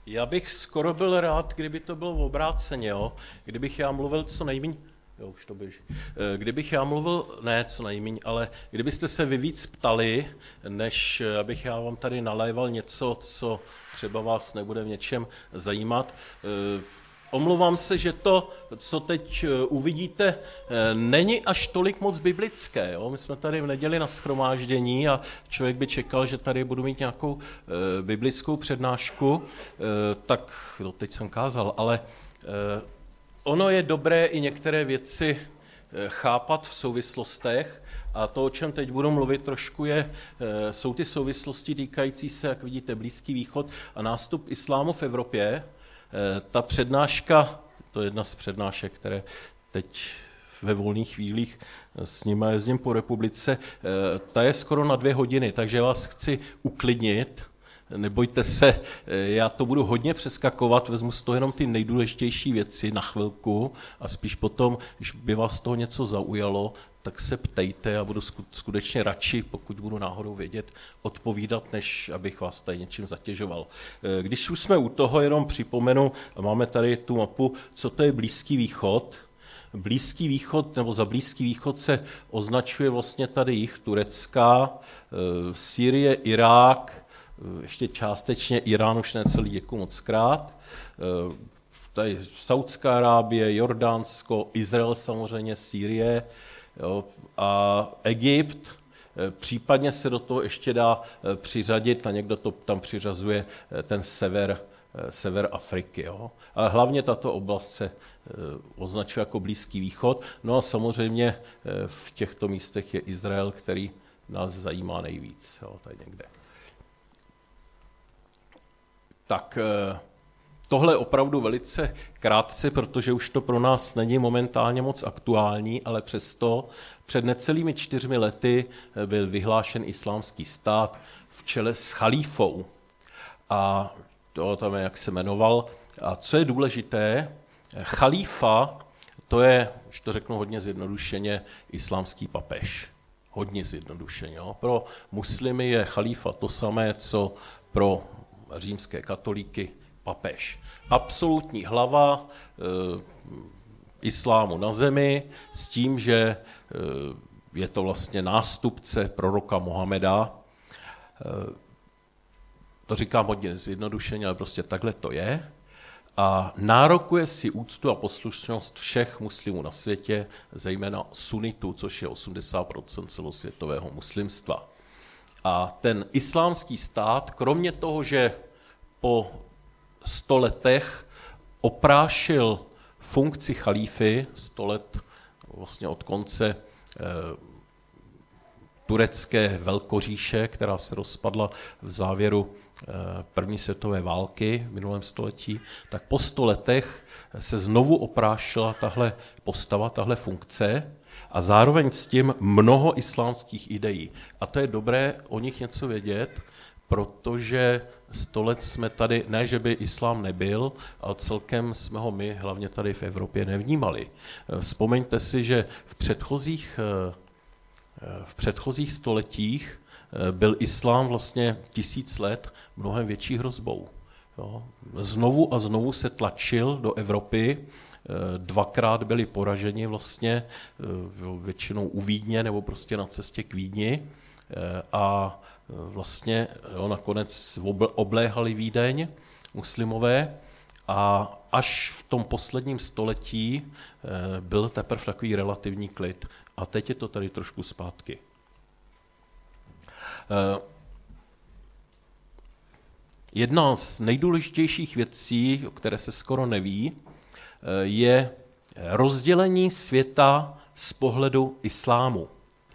Já bych skoro byl rád, kdyby to bylo obráceně, jo? Kdybych já mluvil co nejméně, jo, už to běží. Kdybych já mluvil, ne co nejméně, ale kdybyste se vy víc ptali, než abych já vám tady naléval něco, co třeba vás nebude v něčem zajímat. Omlouvám se, že to, co teď uvidíte, není až tolik moc biblické. Jo? My jsme tady v neděli na shromáždění a člověk by čekal, že tady budu mít nějakou biblickou přednášku, tak teď jsem kázal, ale ono je dobré i některé věci chápat v souvislostech a to, o čem teď budu mluvit trošku, jsou ty souvislosti týkající se, jak vidíte, Blízký východ a nástup islámu v Evropě. Ta přednáška, to je jedna z přednášek, které teď ve volných chvílích s nimi jezdím po republice, ta je skoro na 2 hodiny, takže vás chci uklidnit, nebojte se, já to budu hodně přeskakovat, vezmu z toho jenom ty nejdůležitější věci na chvilku a spíš potom, když by vás toho něco zaujalo, tak se ptejte a budu skutečně radši, pokud budu náhodou vědět, odpovídat, než abych vás tady něčím zatěžoval. Když už jsme u toho, jenom připomenu, máme tady tu mapu, co to je Blízký východ. Blízký východ, nebo za Blízký východ se označuje vlastně tady jih Turecka, Sýrie, Irák, ještě částečně Irán, už ne celý, děkuji mockrát. Tady Saudská Arábie, Jordánsko, Izrael samozřejmě, Sýrie, jo, a Egypt, případně se do toho ještě dá přiřadit, a někdo to tam přiřazuje, ten sever Afriky. Jo. Ale hlavně tato oblast se označuje jako Blízký východ. No a samozřejmě v těchto místech je Izrael, který nás zajímá nejvíc. Jo, tady někde. Tak tohle je opravdu velice krátce, protože už to pro nás není momentálně moc aktuální, ale přesto před necelými 4 lety byl vyhlášen islámský stát v čele s chalífou. A to tam je, jak se jmenoval. A co je důležité, chalífa, to je, když to řeknu hodně zjednodušeně, islámský papež. Hodně zjednodušeně. Jo. Pro muslimy je chalífa to samé, co pro římské katolíky papež. Absolutní hlava islámu na zemi s tím, že je to vlastně nástupce proroka Mohameda. To říkám hodně zjednodušeně, ale prostě takhle to je. A nárokuje si úctu a poslušnost všech muslimů na světě, zejména sunitů, což je 80% celosvětového muslimstva. A ten islámský stát, kromě toho, že po 100 letech oprášil funkci chalífy, 100 let vlastně od konce turecké velkoříše, která se rozpadla v závěru první světové války v minulém století, tak po 100 letech se znovu oprášila tahle postava, tahle funkce a zároveň s tím mnoho islámských ideí. A to je dobré o nich něco vědět, protože 100 let jsme tady, ne, že by islám nebyl, ale celkem jsme ho my, hlavně tady v Evropě, nevnímali. Vzpomeňte si, že v předchozích stoletích byl islám vlastně 1000 let mnohem větší hrozbou. Jo. Znovu a znovu se tlačil do Evropy, 2krát byli poraženi vlastně, většinou u Vídně nebo prostě na cestě k Vídni a vlastně nakonec obléhali Vídeň muslimové a až v tom posledním století byl teprve takový relativní klid. A teď je to tady trošku zpátky. Jedna z nejdůležitějších věcí, o které se skoro neví, je rozdělení světa z pohledu islámu.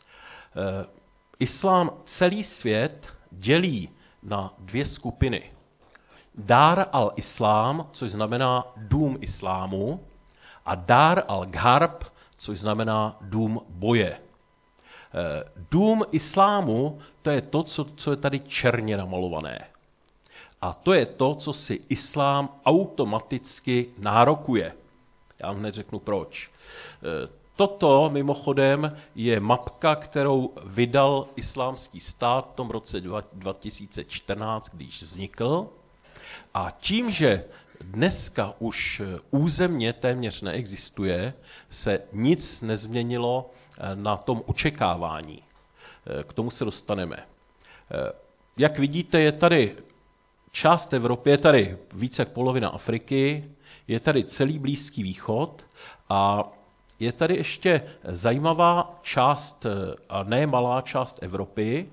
Islám celý svět dělí na 2 skupiny. Dar al-Islám, což znamená dům islámu, a Dar al-Gharb, což znamená dům boje. Dům islámu, to je to, co je tady černě namalované. A to je to, co si islám automaticky nárokuje. Já vám hned řeknu proč. Toto mimochodem je mapka, kterou vydal islámský stát v tom roce 2014, když vznikl. A tím, že dneska už územně téměř neexistuje, se nic nezměnilo na tom očekávání. K tomu se dostaneme. Jak vidíte, je tady část Evropy, je tady více jak polovina Afriky, je tady celý Blízký východ a je tady ještě zajímavá část, a ne malá část Evropy,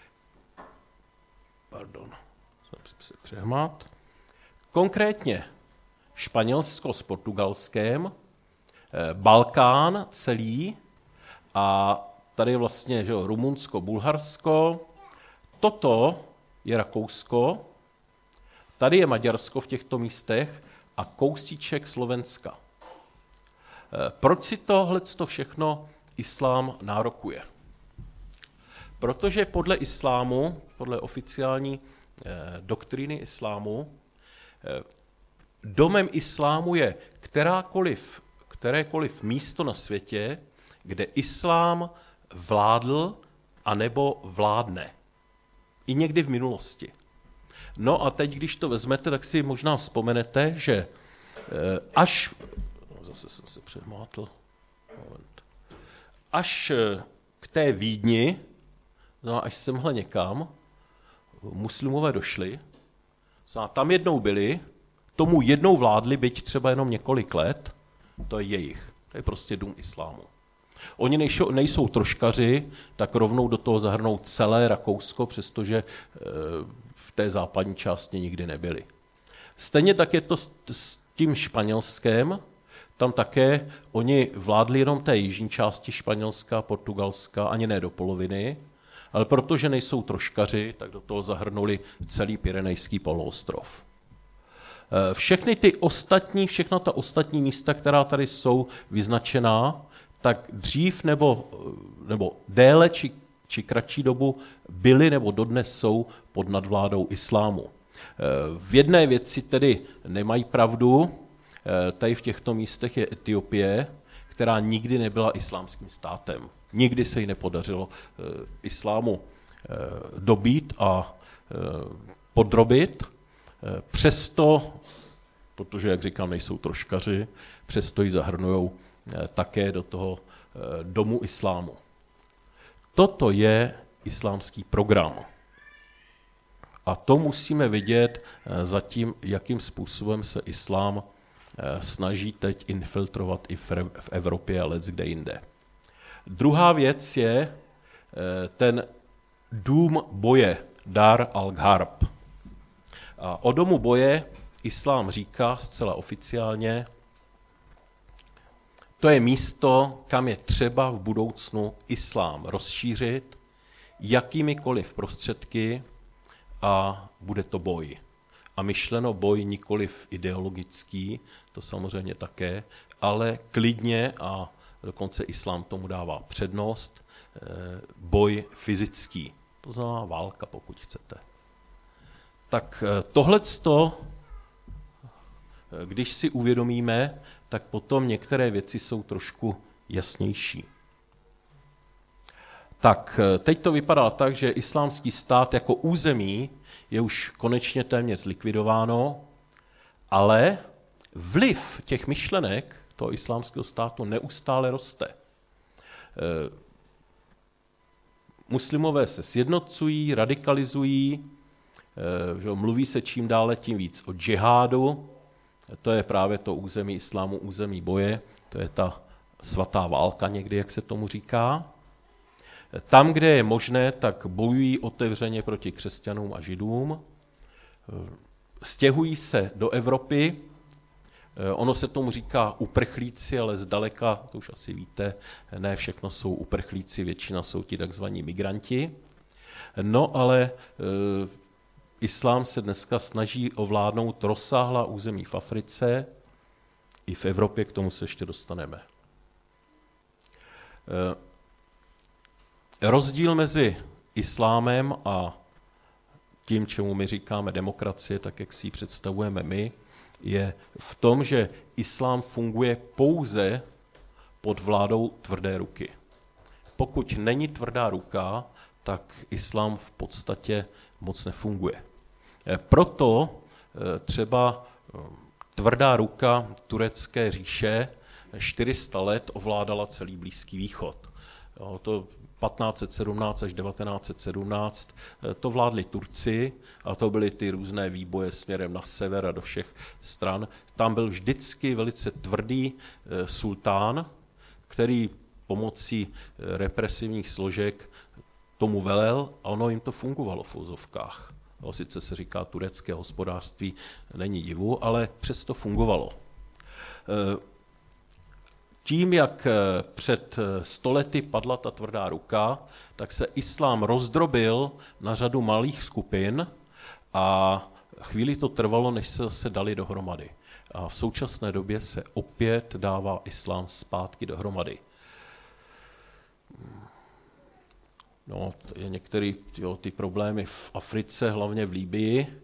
jsem se přehmát, konkrétně Španělsko s Portugalskem, Balkán celý a tady vlastně že, Rumunsko, Bulharsko, toto je Rakousko, tady je Maďarsko v těchto místech a kousíček Slovenska. Proč si tohleto všechno islám nárokuje? Protože podle islámu, podle oficiální doktríny islámu, domem islámu je kterékoliv místo na světě, kde islám vládl anebo vládne. I někdy v minulosti. No a teď, když to vezmete, tak si možná vzpomenete, že až... Zase jsem se přemátl. Moment. Až k té Vídni, až semhle někam, muslimové došli, tam jednou byli, tomu jednou vládli, byť třeba jenom několik let, to je jejich. To je prostě dům islámu. Oni nejsou troškaři, tak rovnou do toho zahrnou celé Rakousko, přestože v té západní části nikdy nebyli. Stejně tak je to s tím Španělskem, tam také oni vládli jenom té jižní části Španělska, Portugalska, ani ne do poloviny, ale protože nejsou troškaři, tak do toho zahrnuli celý Pyrenejský poloostrov. Všechna ta ostatní místa, která tady jsou vyznačená, tak dřív nebo déle či kratší dobu byly nebo dodnes jsou pod nadvládou islámu. V jedné věci tedy nemají pravdu, tady v těchto místech je Etiopie, která nikdy nebyla islámským státem. Nikdy se jí nepodařilo islámu dobít a podrobit. Přesto, protože, jak říkám, nejsou troškaři, přesto ji zahrnujou také do toho domu islámu. Toto je islámský program. A to musíme vidět zatím, jakým způsobem se islám snaží teď infiltrovat i v Evropě a leckde jinde. Druhá věc je ten dům boje, Dar al-Gharb. A o domu boje islám říká zcela oficiálně, to je místo, kam je třeba v budoucnu islám rozšířit jakýmikoliv prostředky a bude to boj. A myšleno boj nikoliv ideologický, to samozřejmě také, ale klidně a dokonce islám tomu dává přednost, boj fyzický, to znamená válka, pokud chcete. Tak tohleto, když si uvědomíme, tak potom některé věci jsou trošku jasnější. Tak teď to vypadá tak, že islámský stát jako území je už konečně téměř zlikvidováno, ale vliv těch myšlenek toho islámského státu neustále roste. Muslimové se sjednocují, radikalizují, mluví se čím dále tím víc o džihádu, to je právě to území islámu, území boje, to je ta svatá válka někdy, jak se tomu říká. Tam, kde je možné, tak bojují otevřeně proti křesťanům a židům, stěhují se do Evropy, ono se tomu říká uprchlíci, ale zdaleka, to už asi víte, ne všechno jsou uprchlíci, většina jsou ti takzvaní migranti. No ale islám se dneska snaží ovládnout rozsáhlá území v Africe, i v Evropě, k tomu se ještě dostaneme. Rozdíl mezi islámem a tím, čemu my říkáme demokracie, tak jak si ji představujeme my, je v tom, že islám funguje pouze pod vládou tvrdé ruky. Pokud není tvrdá ruka, tak islám v podstatě moc nefunguje. Proto třeba tvrdá ruka turecké říše 400 let ovládala celý Blízký východ. Jo, to 1517 až 1917 to vládli Turci a to byly ty různé výboje směrem na sever a do všech stran. Tam byl vždycky velice tvrdý sultán, který pomocí represivních složek tomu velel a ono jim to fungovalo v úzovkách. Sice se říká turecké hospodářství, není divu, ale přesto fungovalo. Tím, jak před 100 lety padla ta tvrdá ruka, tak se islám rozdrobil na řadu malých skupin a chvíli to trvalo, než se zase dali dohromady. A v současné době se opět dává islám zpátky dohromady. No, některé ty problémy v Africe, hlavně v Libyi.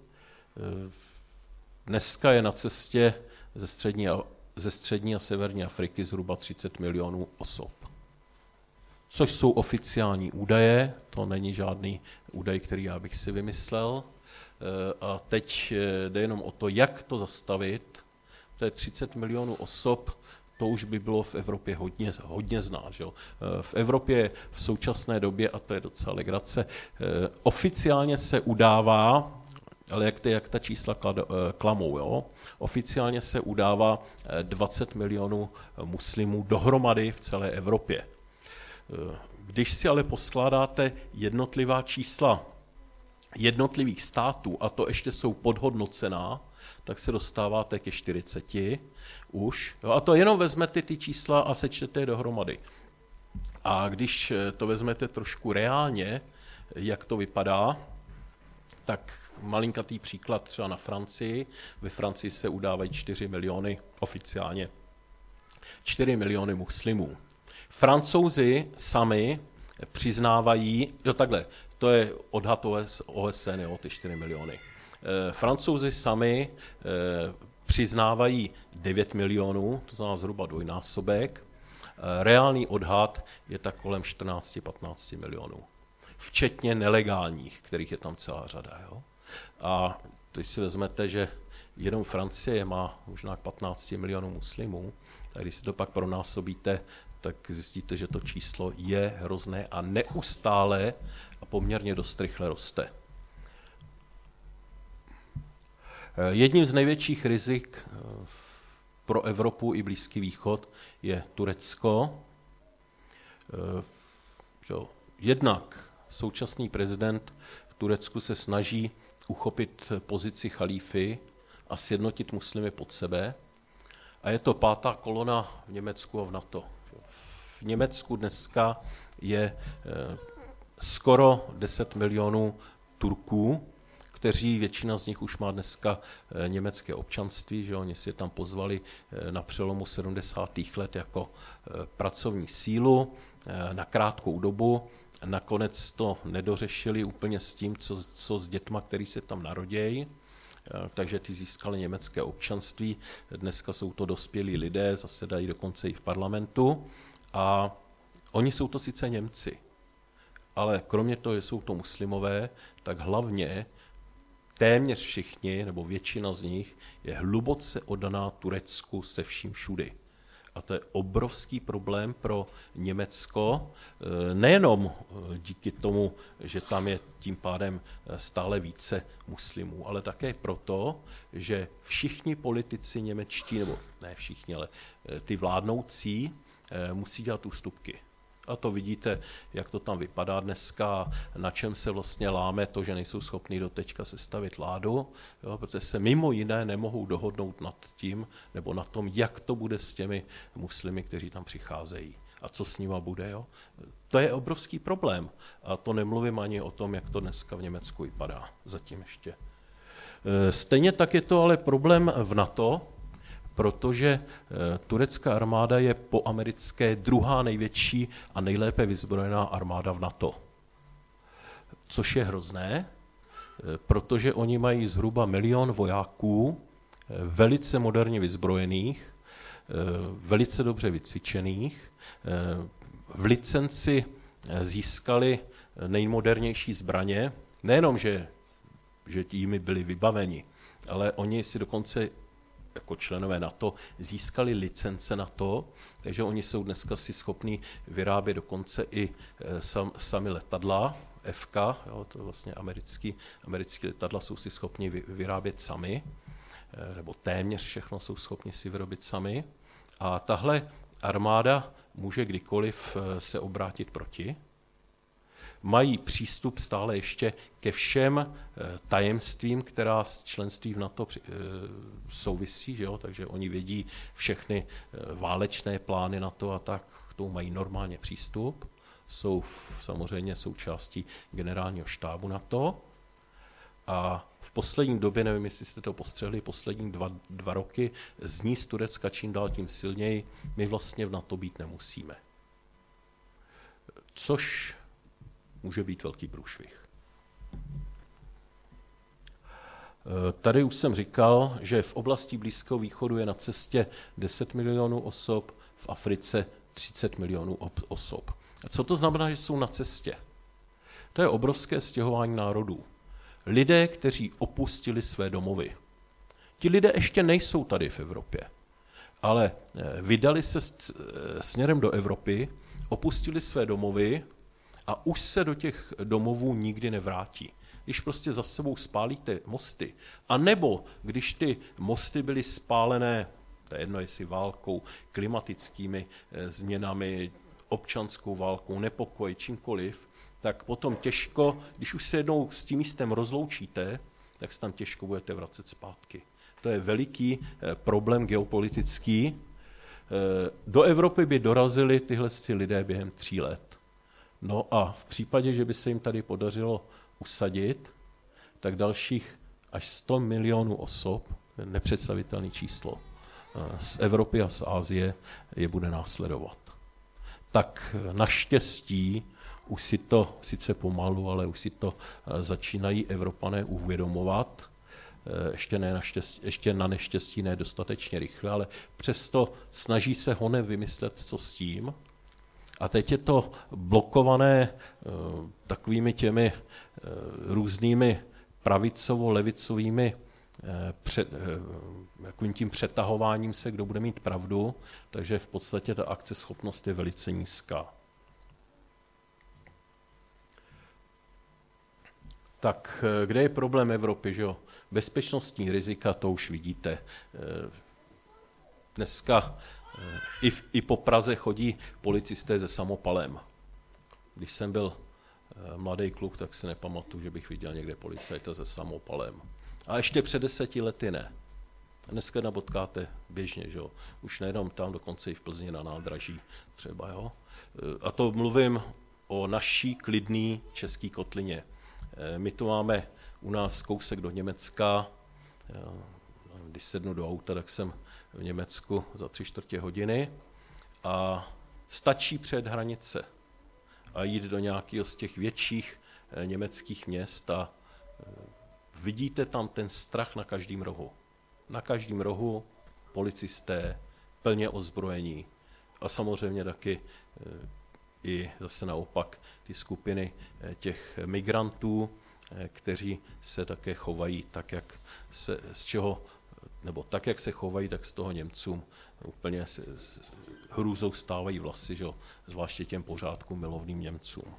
Dneska je na cestě ze střední a severní Afriky zhruba 30 milionů osob. Což jsou oficiální údaje, to není žádný údaj, který já bych si vymyslel. A teď jde jenom o to, jak to zastavit. To je 30 milionů osob, to už by bylo v Evropě hodně znát. Že? V Evropě v současné době, a to je docela legrace, oficiálně se udává, ale jak ta čísla klamou, jo? Oficiálně se udává 20 milionů muslimů dohromady v celé Evropě. Když si ale poskládáte jednotlivá čísla jednotlivých států, a to ještě jsou podhodnocená, tak se dostáváte ke 40 už. Jo? A to jenom vezmete ty čísla a sečtete je dohromady. A když to vezmete trošku reálně, jak to vypadá, tak malinkatý příklad třeba na Francii. Ve Francii se udávají 4 miliony oficiálně. 4 miliony muslimů. Francouzi sami přiznávají, to je odhad OSN, jo, ty 4 miliony. Francouzi sami přiznávají 9 milionů, to znamená zhruba dvojnásobek. Reálný odhad je tak kolem 14-15 milionů. Včetně nelegálních, kterých je tam celá řada. Jo? A když si vezmete, že jenom Francie má možná 15 milionů muslimů, tak když si to pak pronásobíte, tak zjistíte, že to číslo je hrozné a neustále a poměrně dost rychle roste. Jedním z největších rizik pro Evropu i Blízký východ je Turecko. Jednak současný prezident v Turecku se snaží uchopit pozici chalífy a sjednotit muslimy pod sebe. A je to pátá kolona v Německu a v NATO. V Německu dneska je skoro 10 milionů Turků, kteří většina z nich už má dneska německé občanství, že oni si je tam pozvali na přelomu 70. let jako pracovní sílu na krátkou dobu. Nakonec to nedořešili úplně s tím, co s dětma, který se tam narodějí, takže ty získali německé občanství. Dneska jsou to dospělí lidé, zasedají dokonce i v parlamentu a oni jsou to sice Němci, ale kromě toho, že jsou to muslimové, tak hlavně téměř všichni, nebo většina z nich, je hluboce oddaná Turecku se vším všudy. A to je obrovský problém pro Německo, nejenom díky tomu, že tam je tím pádem stále více muslimů, ale také proto, že všichni politici němečtí, nebo ne všichni, ale ty vládnoucí, musí dělat ústupky. A to vidíte, jak to tam vypadá dneska, na čem se vlastně láme to, že nejsou schopni do teďka sestavit vládu, jo, protože se mimo jiné nemohou dohodnout nad tím, nebo na tom, jak to bude s těmi muslimy, kteří tam přicházejí a co s nima bude. Jo. To je obrovský problém. A to nemluvím ani o tom, jak to dneska v Německu vypadá. Zatím ještě. Stejně tak je to ale problém v NATO, protože turecká armáda je po americké druhá největší a nejlépe vyzbrojená armáda v NATO. Což je hrozné, protože oni mají zhruba 1 milion vojáků, velice moderně vyzbrojených, velice dobře vycvičených. V licenci získali nejmodernější zbraně, nejenom, že jimi byli vybaveni, ale oni si dokonce jako členové NATO získali licence na to, takže oni jsou dneska si schopní vyrábět dokonce i sami letadla, FK, jo, to vlastně americký letadla jsou si schopni vyrábět sami, nebo téměř všechno jsou schopni si vyrobit sami. A tahle armáda může kdykoliv se obrátit proti. Mají přístup stále ještě ke všem tajemstvím, která s členstvím v NATO souvisí, že jo? Takže oni vědí všechny válečné plány NATO a tak, k tomu mají normálně přístup. Jsou samozřejmě součástí generálního štábu NATO. A v poslední době, nevím, jestli jste to postřehli, poslední dva roky zní z Turecka čím dál tím silněji, my vlastně v NATO být nemusíme. Což může být velký průšvih. Tady už jsem říkal, že v oblasti Blízkého východu je na cestě 10 milionů osob, v Africe 30 milionů osob. A co to znamená, že jsou na cestě? To je obrovské stěhování národů. Lidé, kteří opustili své domovy. Ti lidé ještě nejsou tady v Evropě, ale vydali se směrem do Evropy, opustili své domovy a už se do těch domovů nikdy nevrátí. Když prostě za sebou spálíte mosty, anebo když ty mosty byly spálené, to je jedno jestli válkou, klimatickými změnami, občanskou válkou, nepokoji, čímkoliv, tak potom těžko, když už se jednou s tím místem rozloučíte, tak se tam těžko budete vracet zpátky. To je veliký problém geopolitický. Do Evropy by dorazili tyhle lidé během 3 let. No a v případě, že by se jim tady podařilo usadit, tak dalších až 100 milionů osob, nepředstavitelné číslo, z Evropy a z Asie je bude následovat. Tak naštěstí už si to, sice pomalu, ale už si to začínají Evropané uvědomovat, ještě na neštěstí ne dostatečně rychle, ale přesto snaží se honem vymyslet, co s tím. A teď je to blokované takovými těmi různými pravicovo-levicovými tím přetahováním se, kdo bude mít pravdu, takže v podstatě ta akceschopnost je velice nízká. Tak kde je problém Evropy, že jo? Bezpečnostní rizika, to už vidíte. Dneska i po Praze chodí policisté se samopalem. Když jsem byl mladý kluk, tak si nepamatuju, že bych viděl někde policajta se samopalem. A ještě před 10 lety ne. Dneska napotkáte běžně, že jo? Už nejenom tam, dokonce i v Plzni na nádraží třeba. Jo? A to mluvím o naší klidné české kotlině. My tu máme u nás kousek do Německa. Když sednu do auta, tak jsem v Německu za 3/4 hodiny a stačí přejet hranice a jít do nějakého z těch větších německých měst a vidíte tam ten strach na každém rohu. Na každém rohu policisté, plně ozbrojení a samozřejmě taky i zase naopak ty skupiny těch migrantů, kteří se také chovají tak, jak se, tak, jak se chovají, tak z toho Němcům úplně s hrůzou stávají vlasy, že? Zvláště těm pořádku milovným Němcům.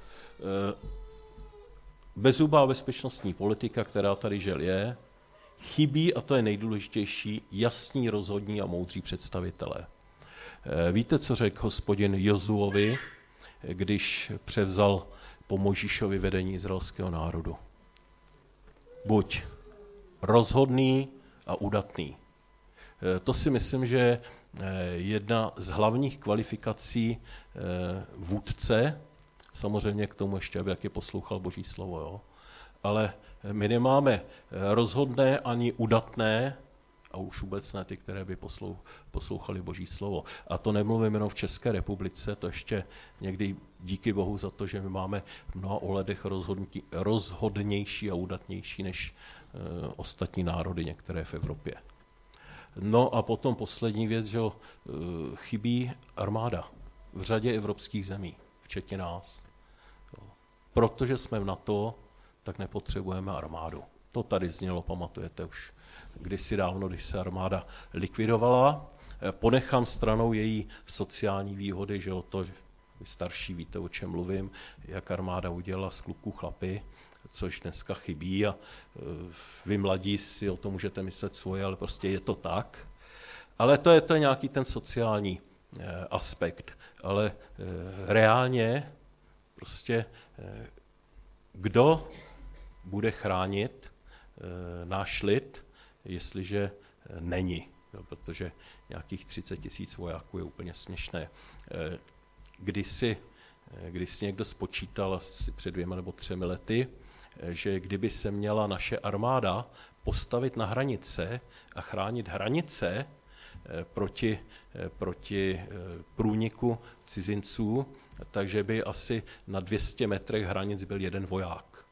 Bezzubá bezpečnostní politika, která tady žel je, chybí, a to je nejdůležitější, jasní, rozhodní a moudří představitelé. Víte, co řekl Hospodin Jozuovi, když převzal po Mojžíšovi vedení izraelského národu? Buď rozhodný a udatný. To si myslím, že je jedna z hlavních kvalifikací vůdce, samozřejmě k tomu ještě, aby jak je poslouchal Boží slovo. Jo? Ale my nemáme rozhodné ani udatné, a už vůbec ne ty, které by poslouchali Boží slovo. A to nemluvím jenom v České republice, to ještě někdy díky Bohu za to, že my máme v mnoha ohledech rozhodnější a udatnější než ostatní národy, některé v Evropě. No a potom poslední věc, že chybí armáda v řadě evropských zemí, včetně nás. Protože jsme v NATO, tak nepotřebujeme armádu. To tady znělo, pamatujete už kdysi dávno, když se armáda likvidovala. Ponechám stranou její sociální výhody, že jo, to, že vy starší víte, o čem mluvím, jak armáda udělala z kluků chlapy, což dneska chybí a vy mladí si o tom můžete myslet svoje, ale prostě je to tak. Ale to je nějaký ten sociální aspekt. Ale reálně prostě kdo bude chránit náš lid, jestliže není, jo, protože nějakých 30 000 vojáků je úplně směšné. Když si někdo spočítal asi před 2 nebo 3 lety, že kdyby se měla naše armáda postavit na hranice a chránit hranice proti průniku cizinců, takže by asi na 200 metrech hranic byl 1 voják.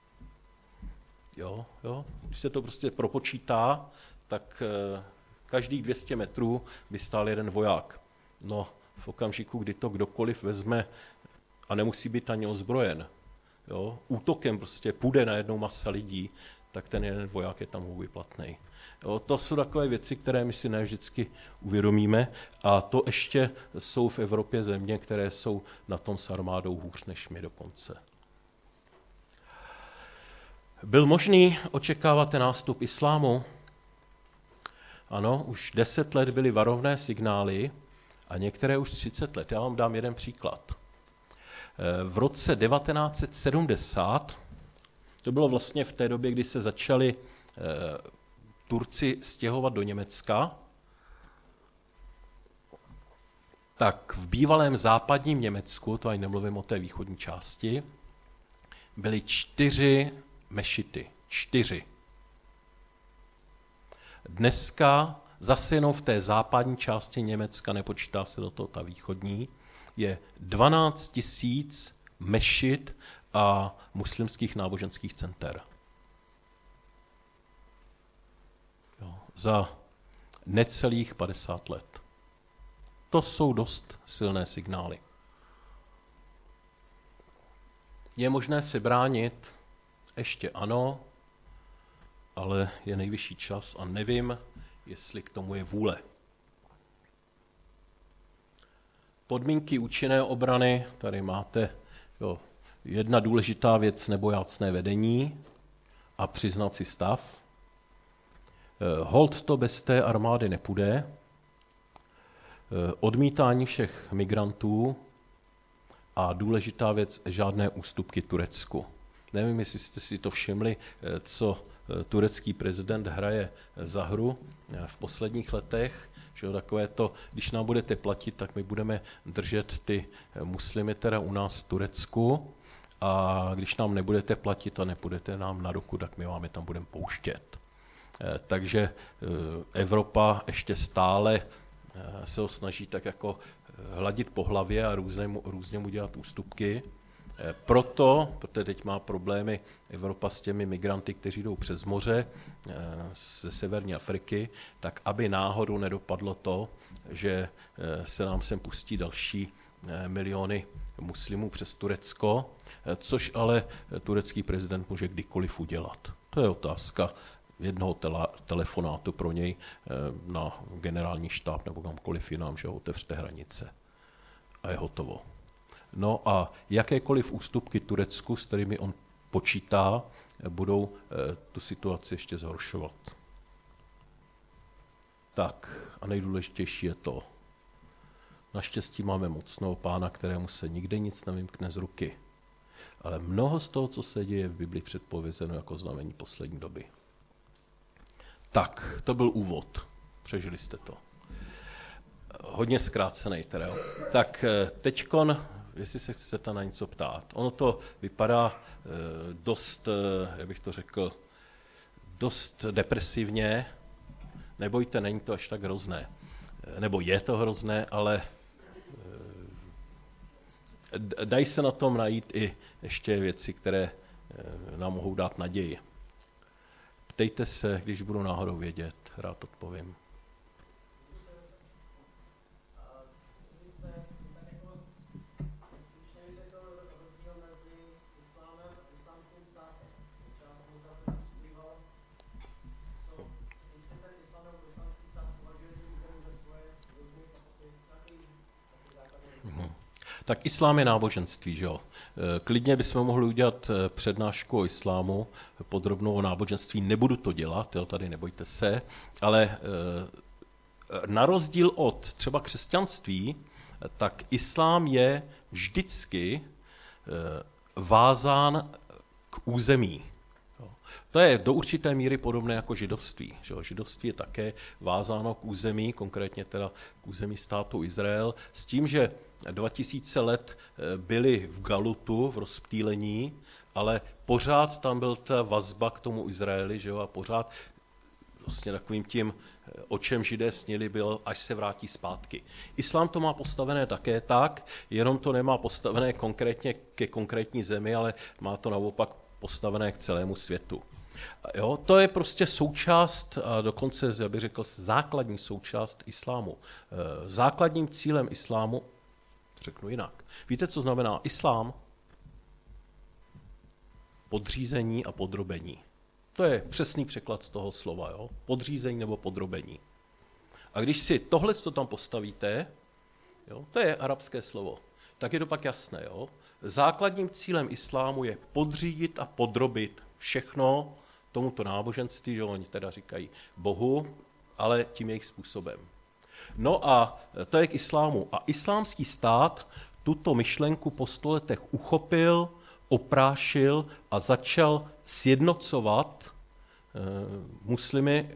Jo. Když se to prostě propočítá, tak každých 200 metrů by stál 1 voják. No, v okamžiku, kdy to kdokoliv vezme a nemusí být ani ozbrojen, jo, útokem prostě půjde na jednou masa lidí, tak ten 1 voják je tam hůbyplatnej. Jo, to jsou takové věci, které my si ne vždycky uvědomíme a to ještě jsou v Evropě země, které jsou na tom s armádou hůř než my dokonce. Byl možný očekávat ten nástup islámu? Ano, už 10 let byly varovné signály a některé už 30 let. Já vám dám jeden příklad. V roce 1970, to bylo vlastně v té době, kdy se začali Turci stěhovat do Německa, tak v bývalém západním Německu, to ani nemluvím o té východní části, byly 4 mešity. 4. Dneska zase jenom v té západní části Německa, nepočítá se do toho ta východní, je 12 000 mešit a muslimských náboženských center. Jo, za necelých 50 let. To jsou dost silné signály. Je možné se bránit? Ještě ano, ale je nejvyšší čas a nevím, jestli k tomu je vůle. Podmínky účinné obrany, tady máte jedna důležitá věc, nebojácné vedení a přiznat si stav. Holt to bez té armády nepůjde. Odmítání všech migrantů a důležitá věc, žádné ústupky Turecku. Nevím, jestli jste si to všimli, co turecký prezident hraje za hru v posledních letech, že takové to, když nám budete platit, tak my budeme držet ty muslimy teda u nás v Turecku a když nám nebudete platit a nepůjdete nám na ruku, tak my vám je tam budeme pouštět. Takže Evropa ještě stále se ho snaží tak jako hladit po hlavě a různě mu dělat ústupky. Protože teď má problémy Evropa s těmi migranty, kteří jdou přes moře ze severní Afriky, tak aby náhodou nedopadlo to, že se nám sem pustí další miliony muslimů přes Turecko, což ale turecký prezident může kdykoliv udělat. To je otázka jednoho telefonátu pro něj na generální štáb nebo kamkoliv jinam, že otevřte hranice. A je hotovo. No a jakékoliv ústupky Turecku, s kterými on počítá, budou tu situaci ještě zhoršovat. Tak a nejdůležitější je to. Naštěstí máme mocného Pána, kterému se nikdy nic nevymkne z ruky. Ale mnoho z toho, co se děje v Biblii, předpovězeno jako znamení poslední doby. Tak, to byl úvod. Přežili jste to. Hodně zkrácený teda. Tak teďkon, jestli se chcete na něco ptát. Ono to vypadá dost, jak bych to řekl, dost depresivně. Nebojte, není to až tak hrozné. Nebo je to hrozné, ale dají se na tom najít i ještě věci, které nám mohou dát naději. Ptejte se, když budu náhodou vědět, rád odpovím. Tak islám je náboženství, že jo. Klidně bychom mohli udělat přednášku o islámu, podrobnou o náboženství, nebudu to dělat, jo, tady nebojte se, ale na rozdíl od třeba křesťanství, tak islám je vždycky vázán k území. To je do určité míry podobné jako židovství. Židovství je také vázáno k území, konkrétně teda k území státu Izrael, s tím, že 2000 let byli v galutu, v rozptýlení, ale pořád tam byl ta vazba k tomu Izraeli, že jo, a pořád vlastně takovým tím, o čem Židé snili, bylo, až se vrátí zpátky. Islám to má postavené také tak, jenom to nemá postavené konkrétně ke konkrétní zemi, ale má to naopak postavené k celému světu. Jo, to je prostě součást, a dokonce, já bych řekl, základní součást islámu. Základním cílem islámu, řeknu jinak. Víte, co znamená islám? Podřízení a podrobení. To je přesný překlad toho slova, jo? Podřízení nebo podrobení. A když si tohle tam postavíte, jo, to je arabské slovo, tak je to pak jasné. Jo? Základním cílem islámu je podřídit a podrobit všechno tomuto náboženství, že oni teda říkají Bohu, ale tím jejich způsobem. No a to je k islámu. A islámský stát tuto myšlenku po 100 letech uchopil, oprášil a začal sjednocovat muslimy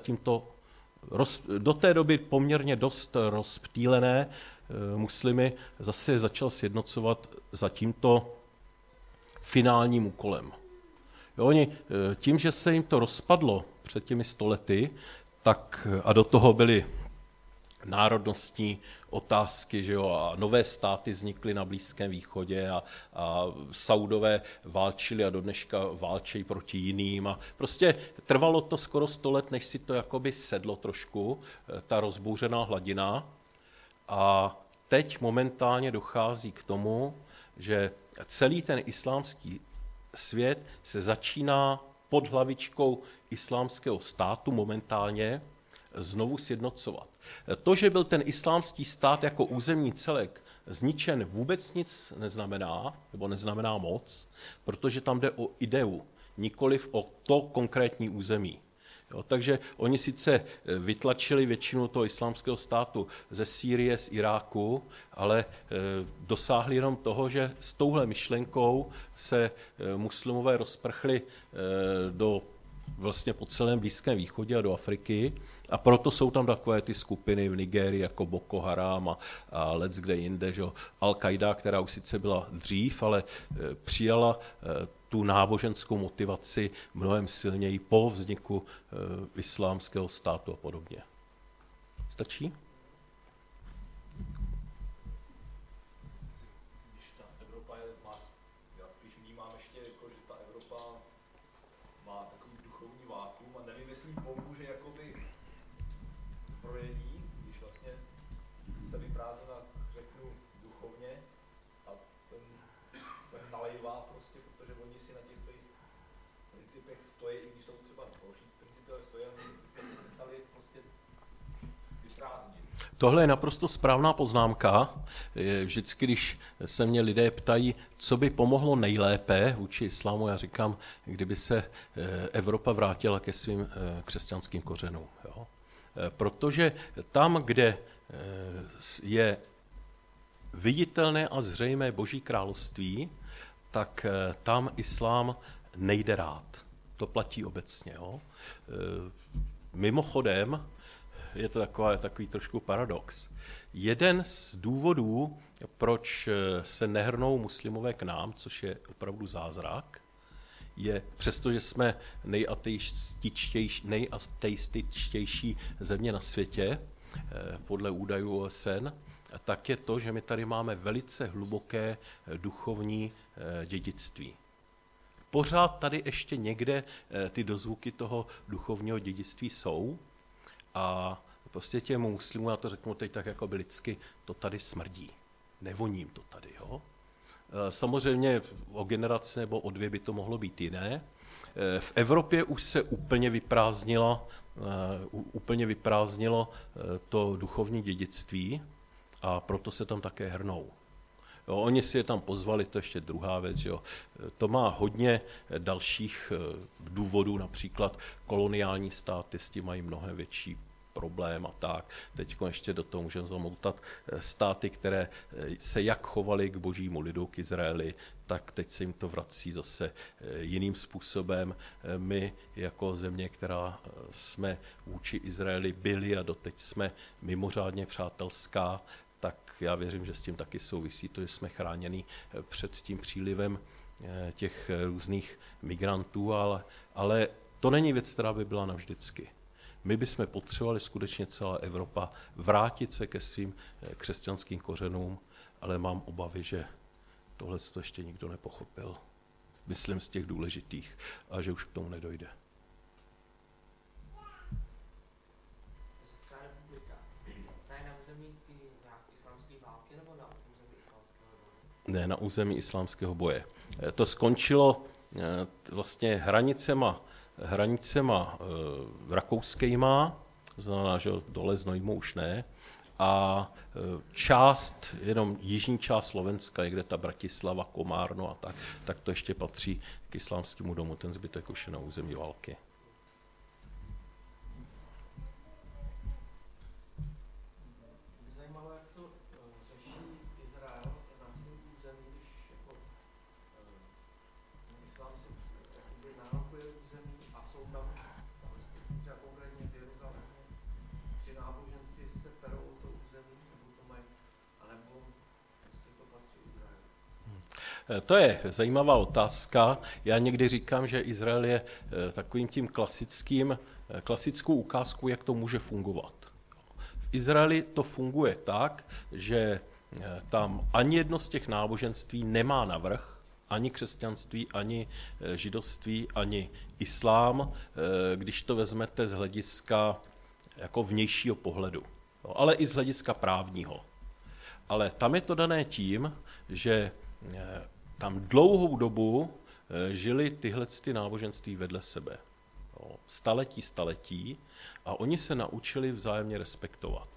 do té doby poměrně dost rozptýlené muslimy zase začal sjednocovat za tímto finálním úkolem. Jo, oni tím, že se jim to rozpadlo před těmi 100 lety, tak a do toho byly národnostní otázky, že jo, a nové státy vznikly na Blízkém východě a Saudové válčili a do dneška válčejí proti jiným a prostě trvalo to skoro 100 let, než si to jakoby sedlo trošku, ta rozbouřená hladina. A teď momentálně dochází k tomu, že celý ten islámský svět se začíná pod hlavičkou islámského státu momentálně znovu sjednocovat. To, že byl ten islámský stát jako územní celek zničen, vůbec nic neznamená, nebo neznamená moc, protože tam jde o ideu, nikoliv o to konkrétní území. Jo, takže oni sice vytlačili většinu toho islámského státu ze Sýrie, z Iráku, ale dosáhli jenom toho, že s touhle myšlenkou se muslimové rozprchli vlastně po celém Blízkém východě a do Afriky a proto jsou tam takové ty skupiny v Nigérii jako Boko Haram a leckde jinde, že Al-Qaida, která už sice byla dřív, ale přijala tu náboženskou motivaci mnohem silněji po vzniku islámského státu a podobně. Stačí? Když ta Evropa já spíš vnímám ještě, jako, že ta Evropa má takový duchovní vákuum a nevím, jestli pomůže jakoby zbrojení, když vlastně se vyprázdná, řeknu, duchovně a ten se nalejvá prostě, protože oni si na těch svých principech stojí, i když jsou třeba horší principy, ale stojí a my jsme se nechali prostě vyprázdnit. Tohle je naprosto správná poznámka. Vždycky, když se mě lidé ptají, co by pomohlo nejlépe vůči islámu, já říkám, kdyby se Evropa vrátila ke svým křesťanským kořenům. Jo? Protože tam, kde je viditelné a zřejmé Boží království, tak tam islám nejde rád. To platí obecně. Jo? Mimochodem, je to takový trošku paradox. Jeden z důvodů, proč se nehrnou muslimové k nám, což je opravdu zázrak, je přestože jsme nejateističtější země na světě, podle údajů OSN, tak je to, že my tady máme velice hluboké duchovní dědictví. Pořád tady ještě někde ty dozvuky toho duchovního dědictví jsou, a prostě těm muslimům, já to řeknu teď tak jako by lidsky, to tady smrdí. Nevoním to tady. Jo? Samozřejmě o generaci nebo o 2 by to mohlo být jiné. V Evropě už se úplně vyprázdnilo to duchovní dědictví a proto se tam také hrnou. Jo, oni si je tam pozvali, to ještě druhá věc. Jo. To má hodně dalších důvodů, například koloniální státy s tím mají mnohem větší problém a tak. Teď ještě do toho můžeme zamoutat státy, které se jak chovaly k božímu lidu, k Izraeli, tak teď se jim to vrací zase jiným způsobem. My jako země, která jsme vůči Izraeli byli a doteď jsme mimořádně přátelská, tak já věřím, že s tím taky souvisí to, že jsme chráněni před tím přílivem těch různých migrantů, ale to není věc, která by byla navždycky. My bychom potřebovali skutečně celá Evropa vrátit se ke svým křesťanským kořenům, ale mám obavy, že tohle to ještě nikdo nepochopil. Myslím z těch důležitých a že už k tomu nedojde. Česká republika, ta je na území nějak islámské války nebo na území islámského boje? Ne, na území islámského boje. To skončilo vlastně hranicema rakouskýma, to znamená, že dole Znojmu už ne, a jenom jižní část Slovenska, je kde ta Bratislava, Komárno a tak to ještě patří k islámskému domu, ten zbytek už je na území války. Mě zajímalo, jak to řeší Izrael na svém území, když jako islám si nárokuje území a jsou tam třeba konkrétně v Jeruzalémě při náboženství, jestli se perou o to území, nebo to mají, anebo prostě to patří Izraelu. To je zajímavá otázka. Já někdy říkám, že Izrael je takovým tím klasickou ukázkou, jak to může fungovat. V Izraeli to funguje tak, že tam ani jedno z těch náboženství nemá navrch, ani křesťanství, ani židovství, ani islám, když to vezmete z hlediska jako vnějšího pohledu, ale i z hlediska právního. Ale tam je to dané tím, že tam dlouhou dobu žili tyhle náboženství vedle sebe. Staletí a oni se naučili vzájemně respektovat.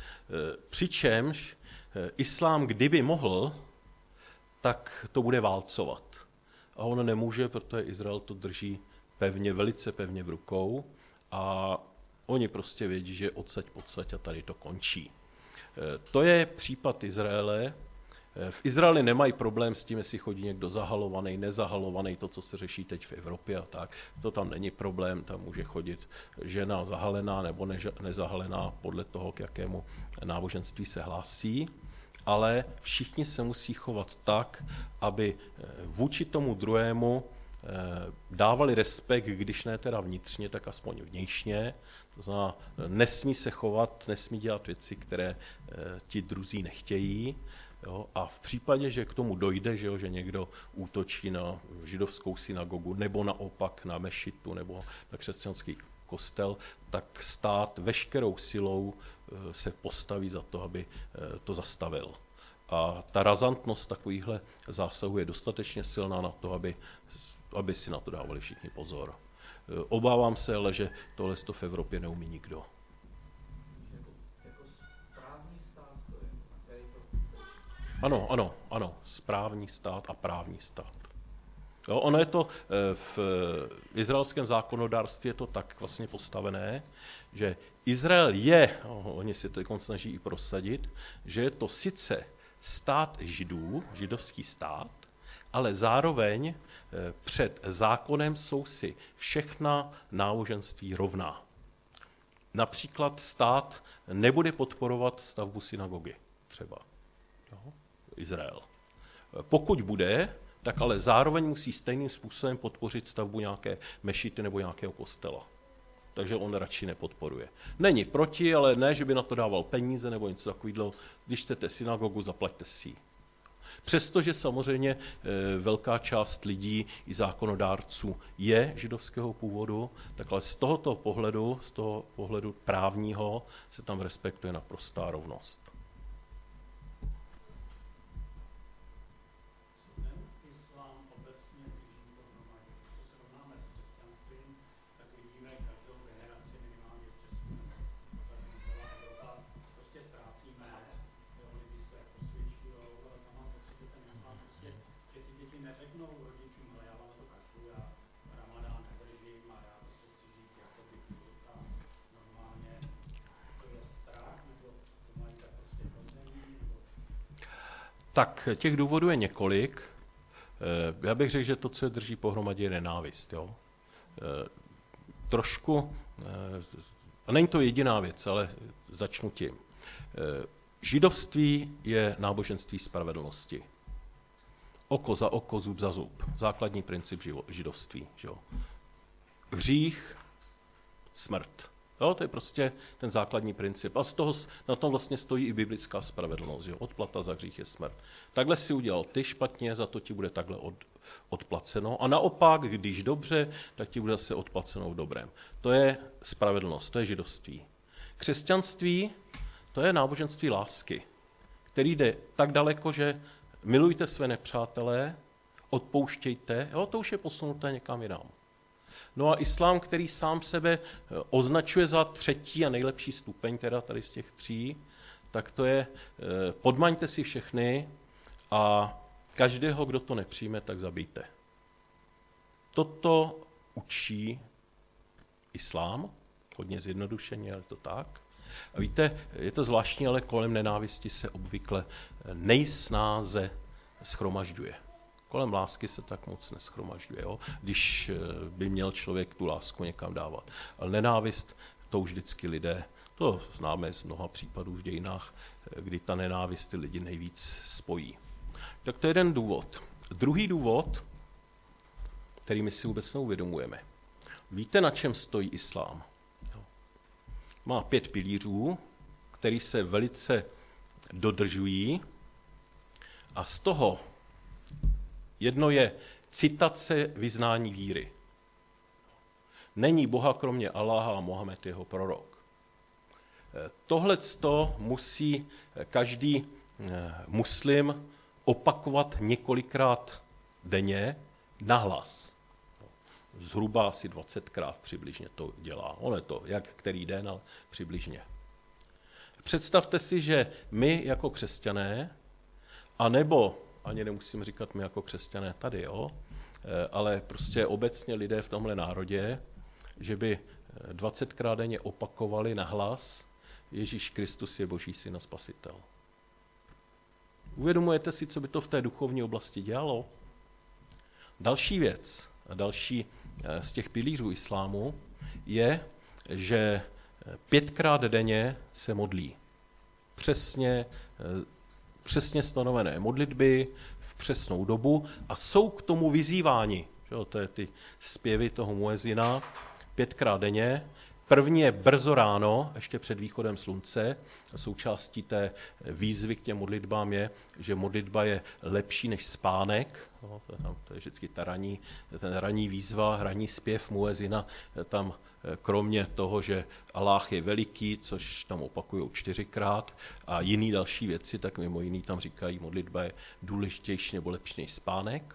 Přičemž islám, kdyby mohl, tak to bude válcovat. A on nemůže, protože Izrael to drží velice pevně v rukou a oni prostě vědí, že odsaď pocať a tady to končí. To je případ Izraele. V Izraeli nemají problém s tím, jestli chodí někdo zahalovaný, nezahalovaný, to, co se řeší teď v Evropě a tak. To tam není problém, tam může chodit žena zahalená nebo nezahalená podle toho, k jakému náboženství se hlásí. Ale všichni se musí chovat tak, aby vůči tomu druhému dávali respekt, když ne teda vnitřně, tak aspoň vnějšně. To znamená, nesmí se chovat, nesmí dělat věci, které ti druzí nechtějí. Jo? A v případě, že k tomu dojde, že někdo útočí na židovskou synagogu nebo naopak na mešitu nebo na křesťanský kostel, tak stát veškerou silou se postaví za to, aby to zastavil. A ta razantnost takovýchhle zásahů je dostatečně silná na to, aby si na to dávali všichni pozor. Obávám se ale, že tohle v Evropě neumí nikdo. Jako správní stát to je, který to... Ano, správní stát a právní stát. Jo, ono je to v izraelském zákonodárství je to tak vlastně postavené, že Izrael je, oni si to snaží i prosadit, že je to sice stát židů, židovský stát, ale zároveň před zákonem jsou si všechna náboženství rovná. Například stát nebude podporovat stavbu synagogy, třeba Izrael. Pokud bude, tak ale zároveň musí stejným způsobem podpořit stavbu nějaké mešity nebo nějakého kostela. Takže on radši nepodporuje. Není proti, ale ne, že by na to dával peníze nebo něco takového. Když chcete synagogu, zaplaťte si ji. Přestože samozřejmě velká část lidí i zákonodárců je židovského původu, tak ale z toho pohledu právního se tam respektuje naprostá rovnost. Tak těch důvodů je několik. Já bych řekl, že to, co je drží pohromadě, je nenávist. Jo? Trošku, a není to jediná věc, ale začnu tím. Židovství je náboženství spravedlnosti. Oko za oko, zub za zub. Základní princip židovství. Že jo? Hřích, smrt. Jo, to je prostě ten základní princip. A na tom vlastně stojí i biblická spravedlnost. Že? Odplata za hřích je smrt. Takhle si udělal ty špatně, za to ti bude takhle odplaceno. A naopak, když dobře, tak ti bude zase odplaceno v dobrém. To je spravedlnost, to je židovství. Křesťanství, to je náboženství lásky, který jde tak daleko, že milujte své nepřátelé, odpouštějte, jo, to už je posunuté někam jinam. No a islám, který sám sebe označuje za třetí a nejlepší stupeň, teda tady z těch tří, tak to je podmaňte si všechny a každého, kdo to nepřijme, tak zabijte. Toto učí islám, hodně zjednodušeně, ale to tak. A víte, je to zvláštní, ale kolem nenávisti se obvykle nejsnáze shromažďuje. Kolem lásky se tak moc neschromažďuje, jo? Když by měl člověk tu lásku někam dávat. Ale nenávist, to už vždycky lidé, to známe z mnoha případů v dějinách, kdy ta nenávist ty lidi nejvíc spojí. Tak to je jeden důvod. Druhý důvod, který my si vůbec neuvědomujeme. Víte, na čem stojí islám? Má 5 pilířů, který se velice dodržují a z toho jedno je citace vyznání víry. Není Boha kromě Alláha a Mohamed jeho prorok. Tohleto musí každý muslim opakovat několikrát denně nahlas. Zhruba asi 20krát přibližně to dělá. On je to, jak který den, ale přibližně. Představte si, že my jako křesťané, anebo, ani nemusím říkat my jako křesťané tady, jo, ale prostě obecně lidé v tomhle národě, že by 20krát denně opakovali nahlas Ježíš Kristus je Boží syn a spasitel. Uvědomujete si, co by to v té duchovní oblasti dělalo? Další věc, další z těch pilířů islámu je, že 5krát denně se modlí. Přesně stanovené modlitby v přesnou dobu a jsou k tomu vyzýváni. To je ty zpěvy toho muezina 5krát denně. První je brzo ráno, ještě před východem slunce. Součástí té výzvy k těm modlitbám je, že modlitba je lepší než spánek. No, to je vždycky ten ranní výzva, ranní zpěv muezina. Tam kromě toho, že Alláh je veliký, což tam opakují 4krát, a jiný další věci, tak mimo jiný tam říkají, modlitba je důležitější nebo lepší než spánek.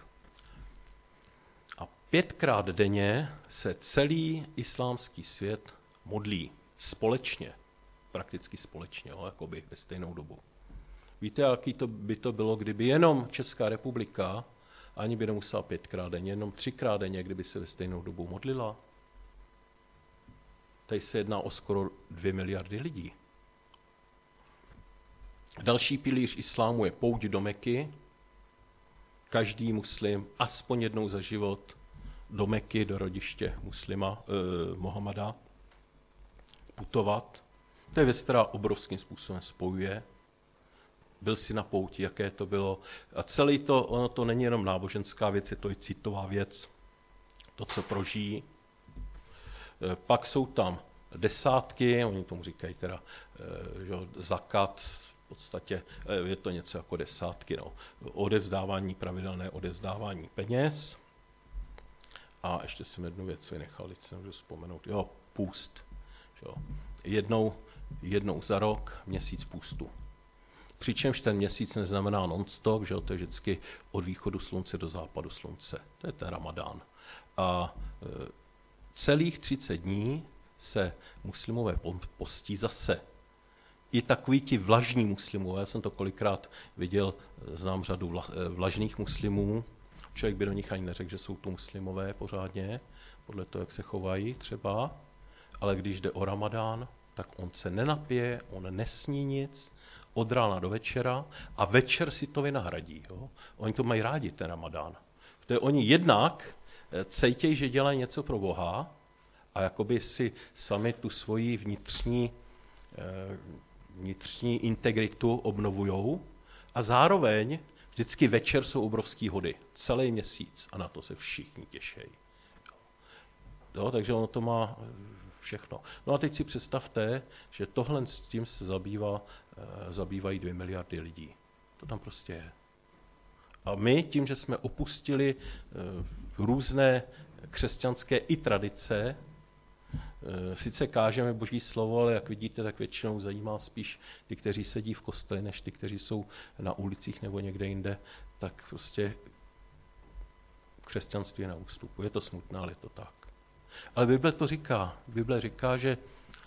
A 5krát denně se celý islámský svět modlí společně, prakticky společně, jakoby ve stejnou dobu. Víte, jaký by to bylo, kdyby jenom Česká republika ani by nemusela 5krát denně, jenom 3krát denně, kdyby se ve stejnou dobu modlila? Tady se jedná o skoro 2 miliardy lidí. Další pilíř islámu je pouť do Meky. Každý muslim aspoň jednou za život do Meky, do rodiště Mohameda, putovat. To je věc, která obrovským způsobem spojuje. Byl jsi na pouti, jaké to bylo. A celý ono to není jenom náboženská věc, je to i citová věc. To, co prožijí. Pak jsou tam desátky, oni tomu říkají teda zakat, v podstatě je to něco jako desátky. No. Pravidelné odevzdávání peněz. A ještě jsem jednu věc vynechal, teď jsem můžu vzpomenout. Půst. Jednou za rok měsíc půstu. Přičemž ten měsíc neznamená non-stop, že to je vždycky od východu slunce do západu slunce. To je ten Ramadán. A celých 30 dní se muslimové postí zase. I takoví ti vlažní muslimové, já jsem to kolikrát viděl, znám řadu vlažných muslimů, člověk by do nich ani neřekl, že jsou to muslimové pořádně, podle toho, jak se chovají třeba, ale když jde o Ramadán, tak on se nenapije, on nesní nic, od rána do večera a večer si to vynahradí. Jo? Oni to mají rádi, ten Ramadán. Protože oni jednak cítějí, že dělají něco pro Boha a jakoby si sami tu svoji vnitřní integritu obnovujou a zároveň vždycky večer jsou obrovský hody. Celý měsíc a na to se všichni těšejí. Jo, takže ono to má všechno. No a teď si představte, že tohle s tím se zabývají 2 miliardy lidí. To tam prostě je. A my tím, že jsme opustili různé křesťanské i tradice, sice kážeme Boží slovo, ale jak vidíte, tak většinou zajímá spíš ty, kteří sedí v kostele, než ty, kteří jsou na ulicích nebo někde jinde, tak prostě křesťanství je na ústupu. Je to smutné, ale je to tak. Ale Bible to říká. Bible říká, že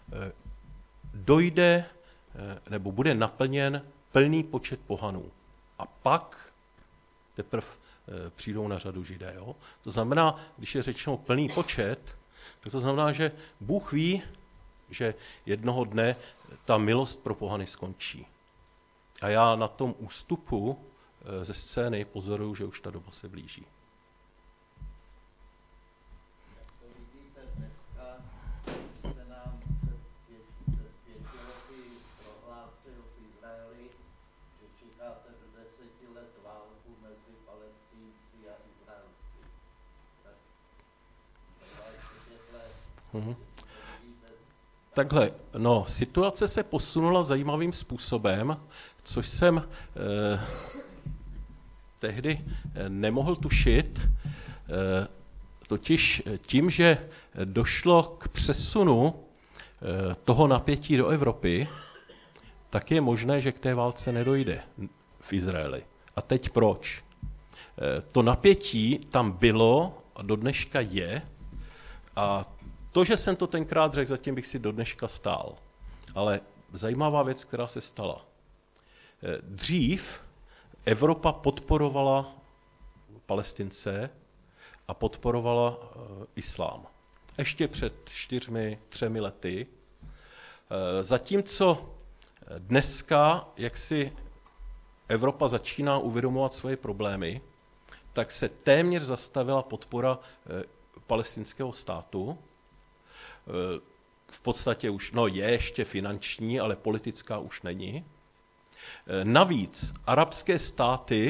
dojde nebo bude naplněn plný počet pohanů. A pak teprve přijdou na řadu Židé. Jo? To znamená, když je řečeno plný počet, tak to znamená, že Bůh ví, že jednoho dne ta milost pro pohany skončí. A já na tom ústupu ze scény pozoruju, že už ta doba se blíží. Jak to vidíte dneska, se nám před 5 lety prohlásil v Izraeli, že čekáte do 10 let válku mezi Palestinci a Izraelci. Tak Takhle, no, situace se posunula zajímavým způsobem, což jsem tehdy nemohl tušit, totiž tím, že došlo k přesunu toho napětí do Evropy, tak je možné, že k té válce nedojde v Izraeli. A teď proč? To napětí tam bylo a do dneška je a to, že jsem to tenkrát řekl, zatím bych si do dneška stál. Ale zajímavá věc, která se stala. Dřív Evropa podporovala Palestince a podporovala islám. Ještě před 4-3 lety. Zatímco dneska, jak si Evropa začíná uvědomovat svoje problémy, tak se téměř zastavila podpora palestinského státu. V podstatě už je ještě finanční, ale politická už není. Navíc arabské státy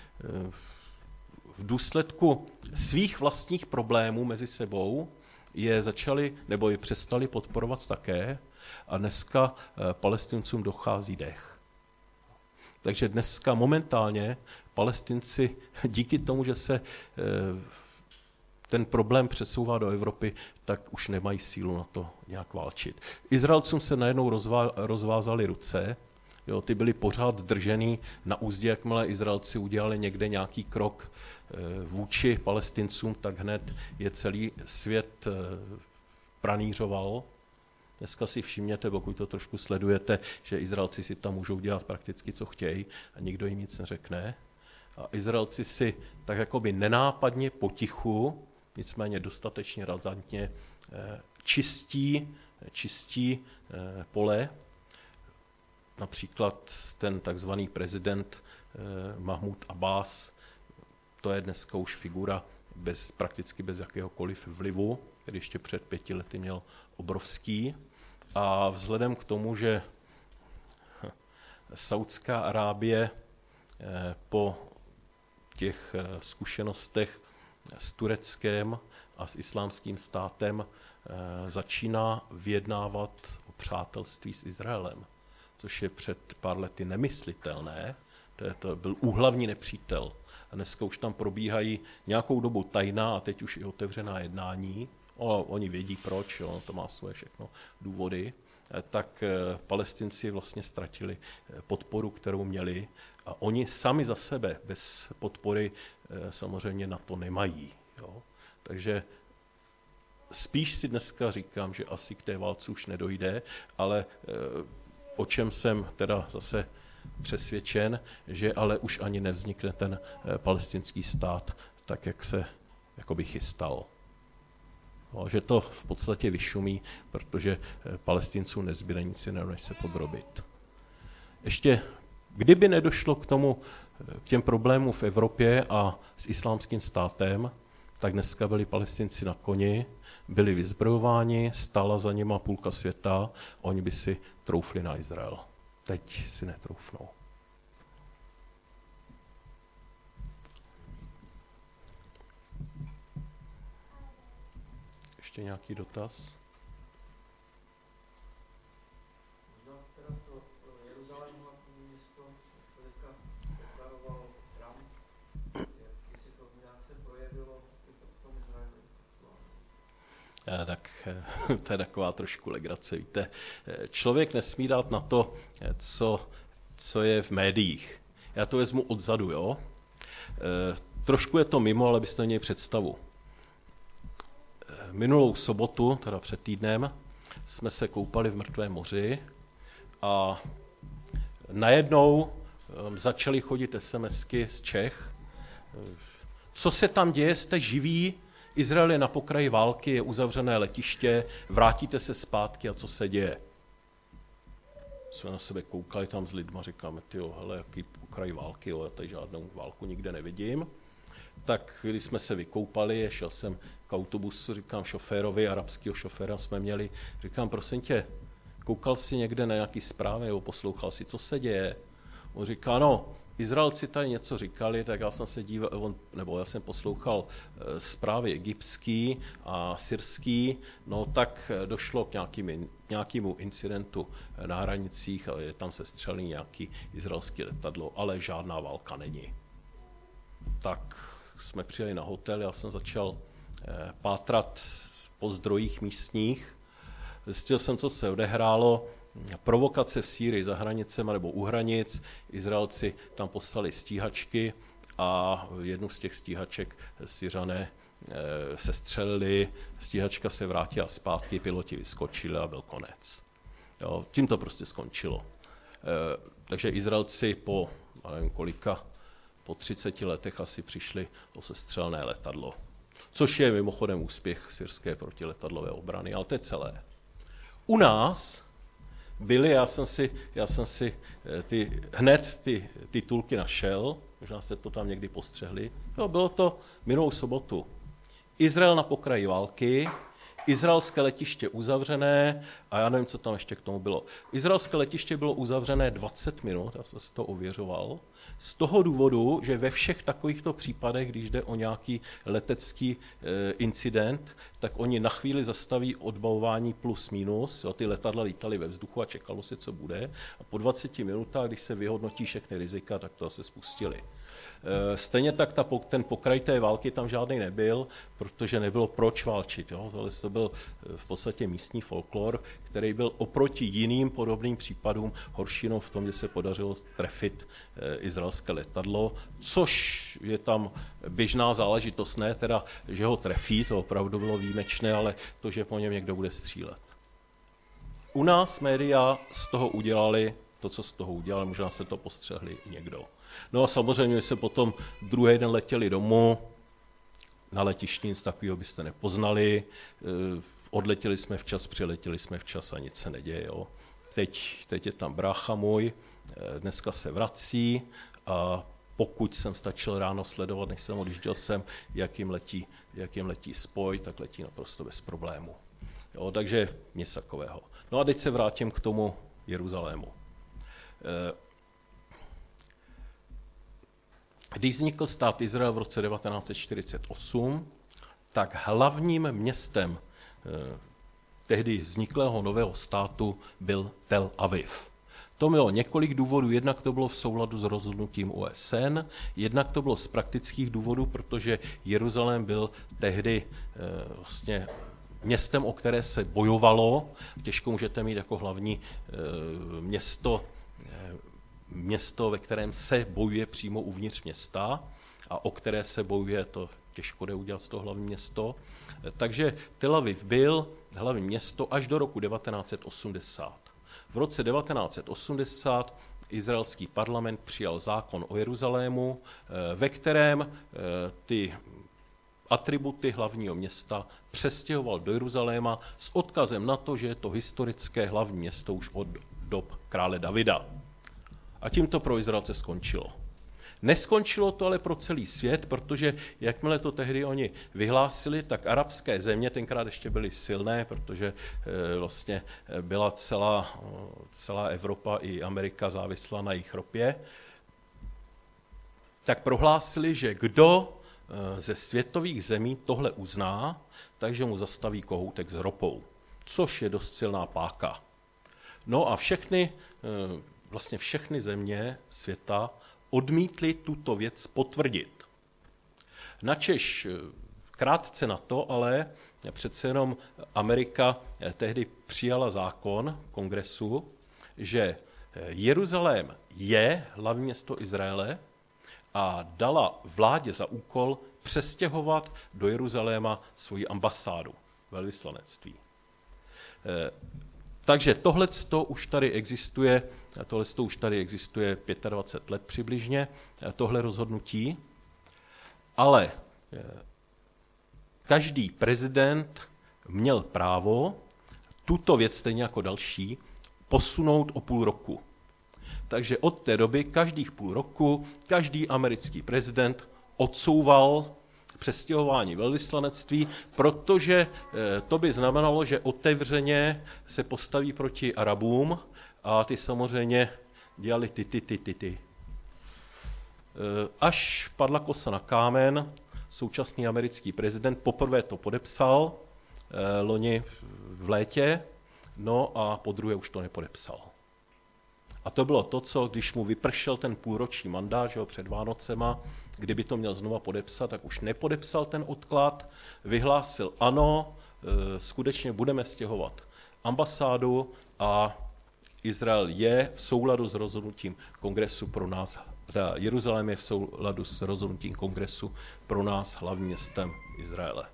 v důsledku svých vlastních problémů mezi sebou je začaly nebo je přestali podporovat také a dneska Palestincům dochází dech. Takže dneska momentálně Palestinci díky tomu, že se ten problém přesouvá do Evropy, tak už nemají sílu na to nějak válčit. Izraelcům se najednou rozvázaly ruce, jo, ty byly pořád držený na úzdě, jakmile Izraelci udělali někde nějaký krok vůči Palestincům, tak hned je celý svět pranířoval. Dneska si všimněte, pokud to trošku sledujete, že Izraelci si tam můžou dělat prakticky, co chtějí a nikdo jim nic neřekne. A Izraelci si tak jakoby nenápadně potichu, nicméně dostatečně razantně čistí pole. Například ten takzvaný prezident Mahmud Abbas, to je dneska už figura prakticky bez jakéhokoliv vlivu, který ještě před 5 lety měl obrovský. A vzhledem k tomu, že Saudská Arábie po těch zkušenostech s Tureckem a s Islámským státem začíná vyjednávat o přátelství s Izraelem, což je před pár lety nemyslitelné. To byl úhlavní nepřítel. A dneska už tam probíhají nějakou dobu tajná a teď už i otevřená jednání. Oni vědí proč, to má svoje všechno důvody. Tak Palestinci vlastně ztratili podporu, kterou měli. A oni sami za sebe bez podpory samozřejmě na to nemají. Jo? Takže spíš si dneska říkám, že asi k té válce už nedojde, ale o čem jsem teda zase přesvědčen, že ale už ani nevznikne ten palestinský stát tak, jak se jakoby chystal. No, že to v podstatě vyšumí, protože Palestincům nezbyde nic jiného, než se podrobit. ještě kdyby nedošlo k těm problémům v Evropě a s islámským státem, tak dneska byli Palestinci na koni, byli vyzbrojováni, stála za nima půlka světa, oni by si troufli na Izrael. Teď si netroufnou. Ještě nějaký dotaz? Možná teda to Jeruzalém hlavní město kolika deklaroval Trump, jestli to nějak se projevilo i v tom Izraeli. Tak to je taková trošku legrace. Víte, člověk nesmí dát na to, co je v médiích. Já to vezmu odzadu, jo. Trošku je to mimo, ale byste měli představu. Minulou sobotu, teda před týdnem, jsme se koupali v Mrtvém moři a najednou začaly chodit SMSky z Čech. Co se tam děje, jste živí, Izrael je na pokraji války, je uzavřené letiště, vrátíte se zpátky a co se děje? Jsme na sebe koukali tam s lidma, říkáme, tyjo, hele, jaký pokraj války, jo, já tady žádnou válku nikde nevidím. Tak když jsme se vykoupali, šel jsem k autobusu, říkám šoférovi, arabského šoféra jsme měli, říkám, prosím tě, koukal jsi někde na nějaký zprávy, nebo poslouchal si, co se děje? On říká, no, Izraelci tady něco říkali, tak já jsem se díval, já jsem poslouchal zprávy egyptský a syrský, no tak došlo k nějakému incidentu na hranicích, ale je tam sestřelný nějaký izraelský letadlo, ale žádná válka není. Tak jsme přijeli na hotel, já jsem začal pátrat po zdrojích místních, zjistil jsem, co se odehrálo, provokace v Sýrii za hranicema nebo u hranic, Izraelci tam poslali stíhačky a jednu z těch stíhaček Syřané sestřelili, stíhačka se vrátila zpátky, piloti vyskočili a byl konec. Jo, tím to prostě skončilo. Takže Izraelci po 30 letech asi přišli o sestřelné letadlo. Což je mimochodem úspěch syrské protiletadlové obrany, ale to je celé. U nás byly, já jsem si hned ty titulky našel, možná jste to tam někdy postřehli, jo, bylo to minulou sobotu. Izrael na pokraji války, izraelské letiště uzavřené a já nevím, co tam ještě k tomu bylo. Izraelské letiště bylo uzavřené 20 minut, já jsem si to ověřoval, z toho důvodu, že ve všech takovýchto případech, když jde o nějaký letecký incident, tak oni na chvíli zastaví odbavování plus minus, jo, ty letadla lítaly ve vzduchu a čekalo se, co bude, a po 20 minutách, když se vyhodnotí všechny rizika, tak to zase spustili. Stejně tak ten pokraj té války tam žádný nebyl, protože nebylo proč válčit. Jo? To byl v podstatě místní folklor, který byl oproti jiným podobným případům horší v tom, že se podařilo trefit izraelské letadlo, což je tam běžná záležitost, ne teda, že ho trefí, to opravdu bylo výjimečné, ale to, že po něm někdo bude střílet. U nás média z toho udělali to, co z toho udělali, možná se to postřehli i někdo. No a samozřejmě se potom druhý den letěli domů, na letišti nic takového byste nepoznali, odletěli jsme včas, přiletěli jsme včas a nic se neděje. Jo. Teď je tam brácha můj, dneska se vrací a pokud jsem stačil ráno sledovat, než jsem odjížděl sem, jak jim letí spoj, tak letí naprosto bez problému. Jo, takže nic takového. No a teď se vrátím k tomu Jeruzalému. Když vznikl stát Izrael v roce 1948, tak hlavním městem tehdy vzniklého nového státu byl Tel Aviv. To mělo několik důvodů, jednak to bylo v souladu s rozhodnutím OSN, jednak to bylo z praktických důvodů, protože Jeruzalém byl tehdy vlastně městem, o které se bojovalo. Těžko můžete mít jako hlavní město, ve kterém se bojuje přímo uvnitř města a o které se bojuje, to těžko jde udělat z toho hlavní město. Takže Tel Aviv byl hlavní město až do roku 1980. V roce 1980 izraelský parlament přijal zákon o Jeruzalému, ve kterém ty atributy hlavního města přestěhoval do Jeruzaléma s odkazem na to, že je to historické hlavní město už od dob krále Davida. A tím to pro Izraelce skončilo. Neskončilo to ale pro celý svět, protože jakmile to tehdy oni vyhlásili, tak arabské země tenkrát ještě byly silné, protože vlastně byla celá Evropa i Amerika závislá na jejich ropě, tak prohlásili, že kdo ze světových zemí tohle uzná, takže mu zastaví kohoutek s ropou, což je dost silná páka. No a vlastně všechny země světa odmítli tuto věc potvrdit. Načež krátce na to, ale přece jenom Amerika tehdy přijala zákon kongresu, že Jeruzalém je hlavní město Izraele a dala vládě za úkol přestěhovat do Jeruzaléma svoji ambasádu, velvyslanectví. Takže tohleto už tady existuje 25 let přibližně, tohle rozhodnutí, ale každý prezident měl právo tuto věc, stejně jako další, posunout o půl roku. Takže od té doby každých půl roku každý americký prezident odsouval přestěhování velvyslanectví, protože to by znamenalo, že otevřeně se postaví proti Arabům a ty samozřejmě dělali ty. Až padla kosa na kámen, současný americký prezident poprvé to podepsal loni v létě, no a podruhé už to nepodepsal. A to bylo to, co když mu vypršel ten půlroční mandát, že ho před Vánocema, kdyby to měl znova podepsat, tak už nepodepsal ten odklad, vyhlásil ano, skutečně budeme stěhovat ambasádu a Izrael je v souladu s rozhodnutím kongresu pro nás, Jeruzalém je v souladu s rozhodnutím kongresu pro nás hlavním městem Izraele.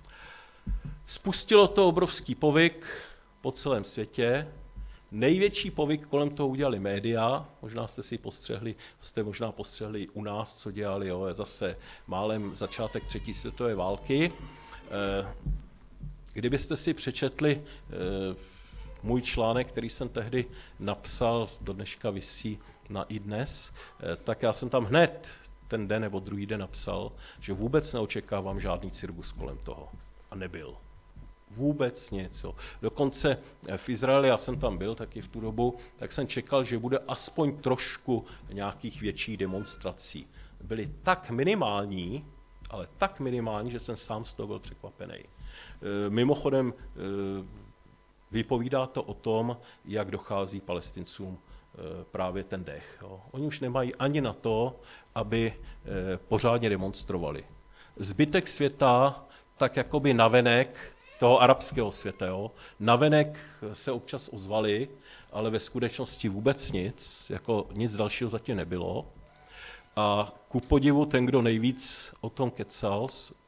Spustilo to obrovský povyk po celém světě. Největší povyk kolem toho udělali média, možná jste možná postřehli u nás, co dělali, zase málem začátek 3. světové války. Kdybyste si přečetli můj článek, který jsem tehdy napsal, do dneška visí na iDnes, tak já jsem tam hned ten den nebo druhý den napsal, že vůbec neočekávám žádný cirkus kolem toho. A nebyl. Vůbec nic. Dokonce v Izraeli, já jsem tam byl taky v tu dobu, tak jsem čekal, že bude aspoň trošku nějakých větších demonstrací. Byly tak minimální, ale tak minimální, že jsem sám z toho byl překvapený. Mimochodem, vypovídá to o tom, jak dochází Palestincům právě ten dech. Oni už nemají ani na to, aby pořádně demonstrovali. Zbytek světa, tak jakoby navenek, toho arabského světa. Navenek se občas ozvali, ale ve skutečnosti vůbec nic dalšího zatím nebylo. A ku podivu ten, kdo nejvíc o tom kecal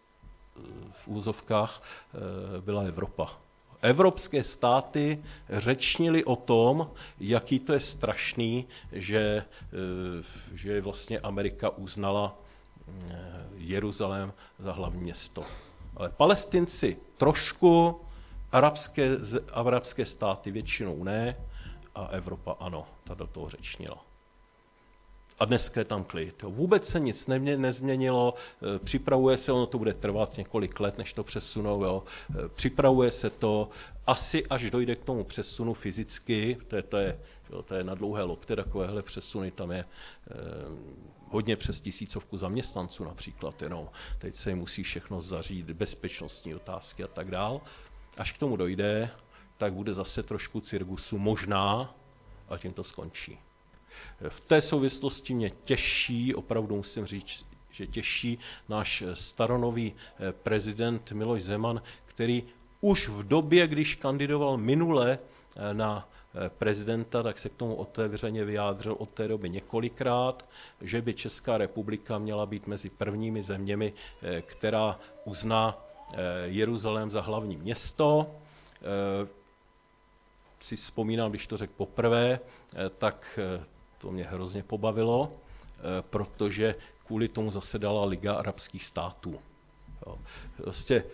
v úzovkách, byla Evropa. Evropské státy řečnili o tom, jaký to je strašný, že vlastně Amerika uznala Jeruzalém za hlavní město. Ale Palestinci trošku, arabské státy většinou ne a Evropa ano, ta do toho řečnila. A dneska je tam klid. Vůbec se nic nezměnilo, připravuje se, ono to bude trvat několik let, než to přesunou, připravuje se to, asi až dojde k tomu přesunu fyzicky, to je na dlouhé lokte, takovéhle přesuny, tam je hodně přes 1000 zaměstnanců například, teď se jim musí všechno zařídit, bezpečnostní otázky a tak dál. Až k tomu dojde, tak bude zase trošku cirkusu, možná, a tím to skončí. V té souvislosti mě těší, opravdu musím říct, že těší náš staronový prezident Miloš Zeman, který už v době, když kandidoval minule na prezidenta, tak se k tomu otevřeně vyjádřil od té doby několikrát, že by Česká republika měla být mezi prvními zeměmi, která uzná Jeruzalém za hlavní město. Si vzpomínám, když to řekl poprvé, tak to mě hrozně pobavilo, protože kvůli tomu zasedala Liga arabských států. Prostě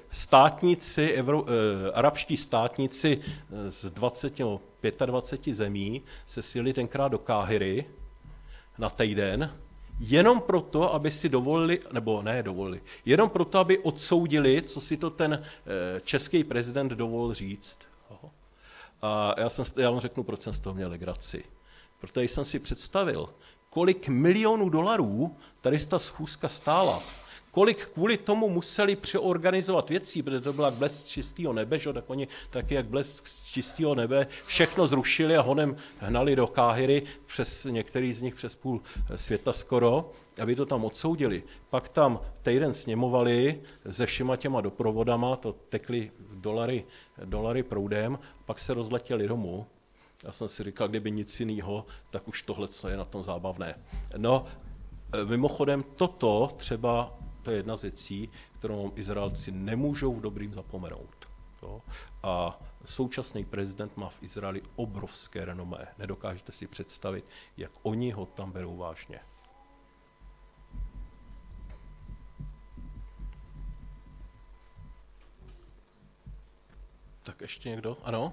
arabští státníci z 20 nebo 25 zemí se sjeli tenkrát do Káhiry na týden, jenom proto, aby si dovolili, nebo ne dovolili, jenom proto, aby odsoudili, co si to ten český prezident dovolil říct. A já vám řeknu, proč jsem z toho měl legraci. Protože jsem si představil, kolik milionů dolarů tady ta schůzka stála. Kolik kvůli tomu museli přeorganizovat věcí, protože to byl jak blesk z čistého nebe, že? Tak oni taky jak blesk z čistého nebe všechno zrušili a honem hnali do Káhiry, některý z nich přes půl světa skoro, aby to tam odsoudili. Pak tam týden sněmovali se všema těma doprovodama, to tekly dolary proudem, pak se rozletěli domů. Já jsem si říkal, kdyby nic jiného, tak už tohle je na tom zábavné. No, mimochodem toto třeba, to je jedna z věcí, kterou Izraelci nemůžou v dobrým zapomenout. Jo? A současný prezident má v Izraeli obrovské renomé. Nedokážete si představit, jak oni ho tam berou vážně. Tak ještě někdo? Ano?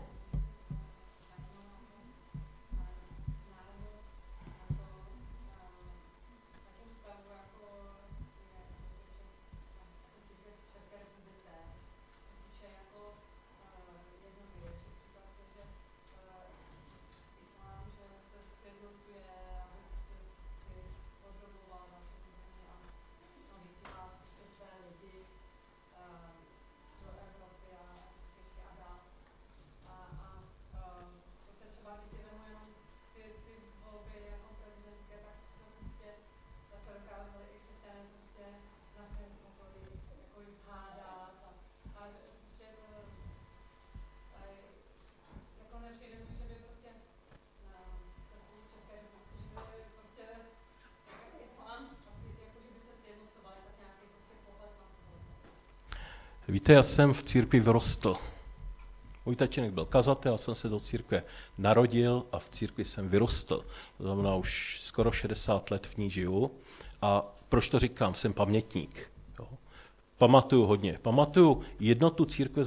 Víte, já jsem v církvi vyrostl. Můj tatínek byl kazatel, já jsem se do církve narodil a v církvi jsem vyrostl. To znamená, už skoro 60 let v ní žiju. A proč to říkám? Jsem pamětník. Jo. Pamatuju hodně. Pamatuju jednotu církve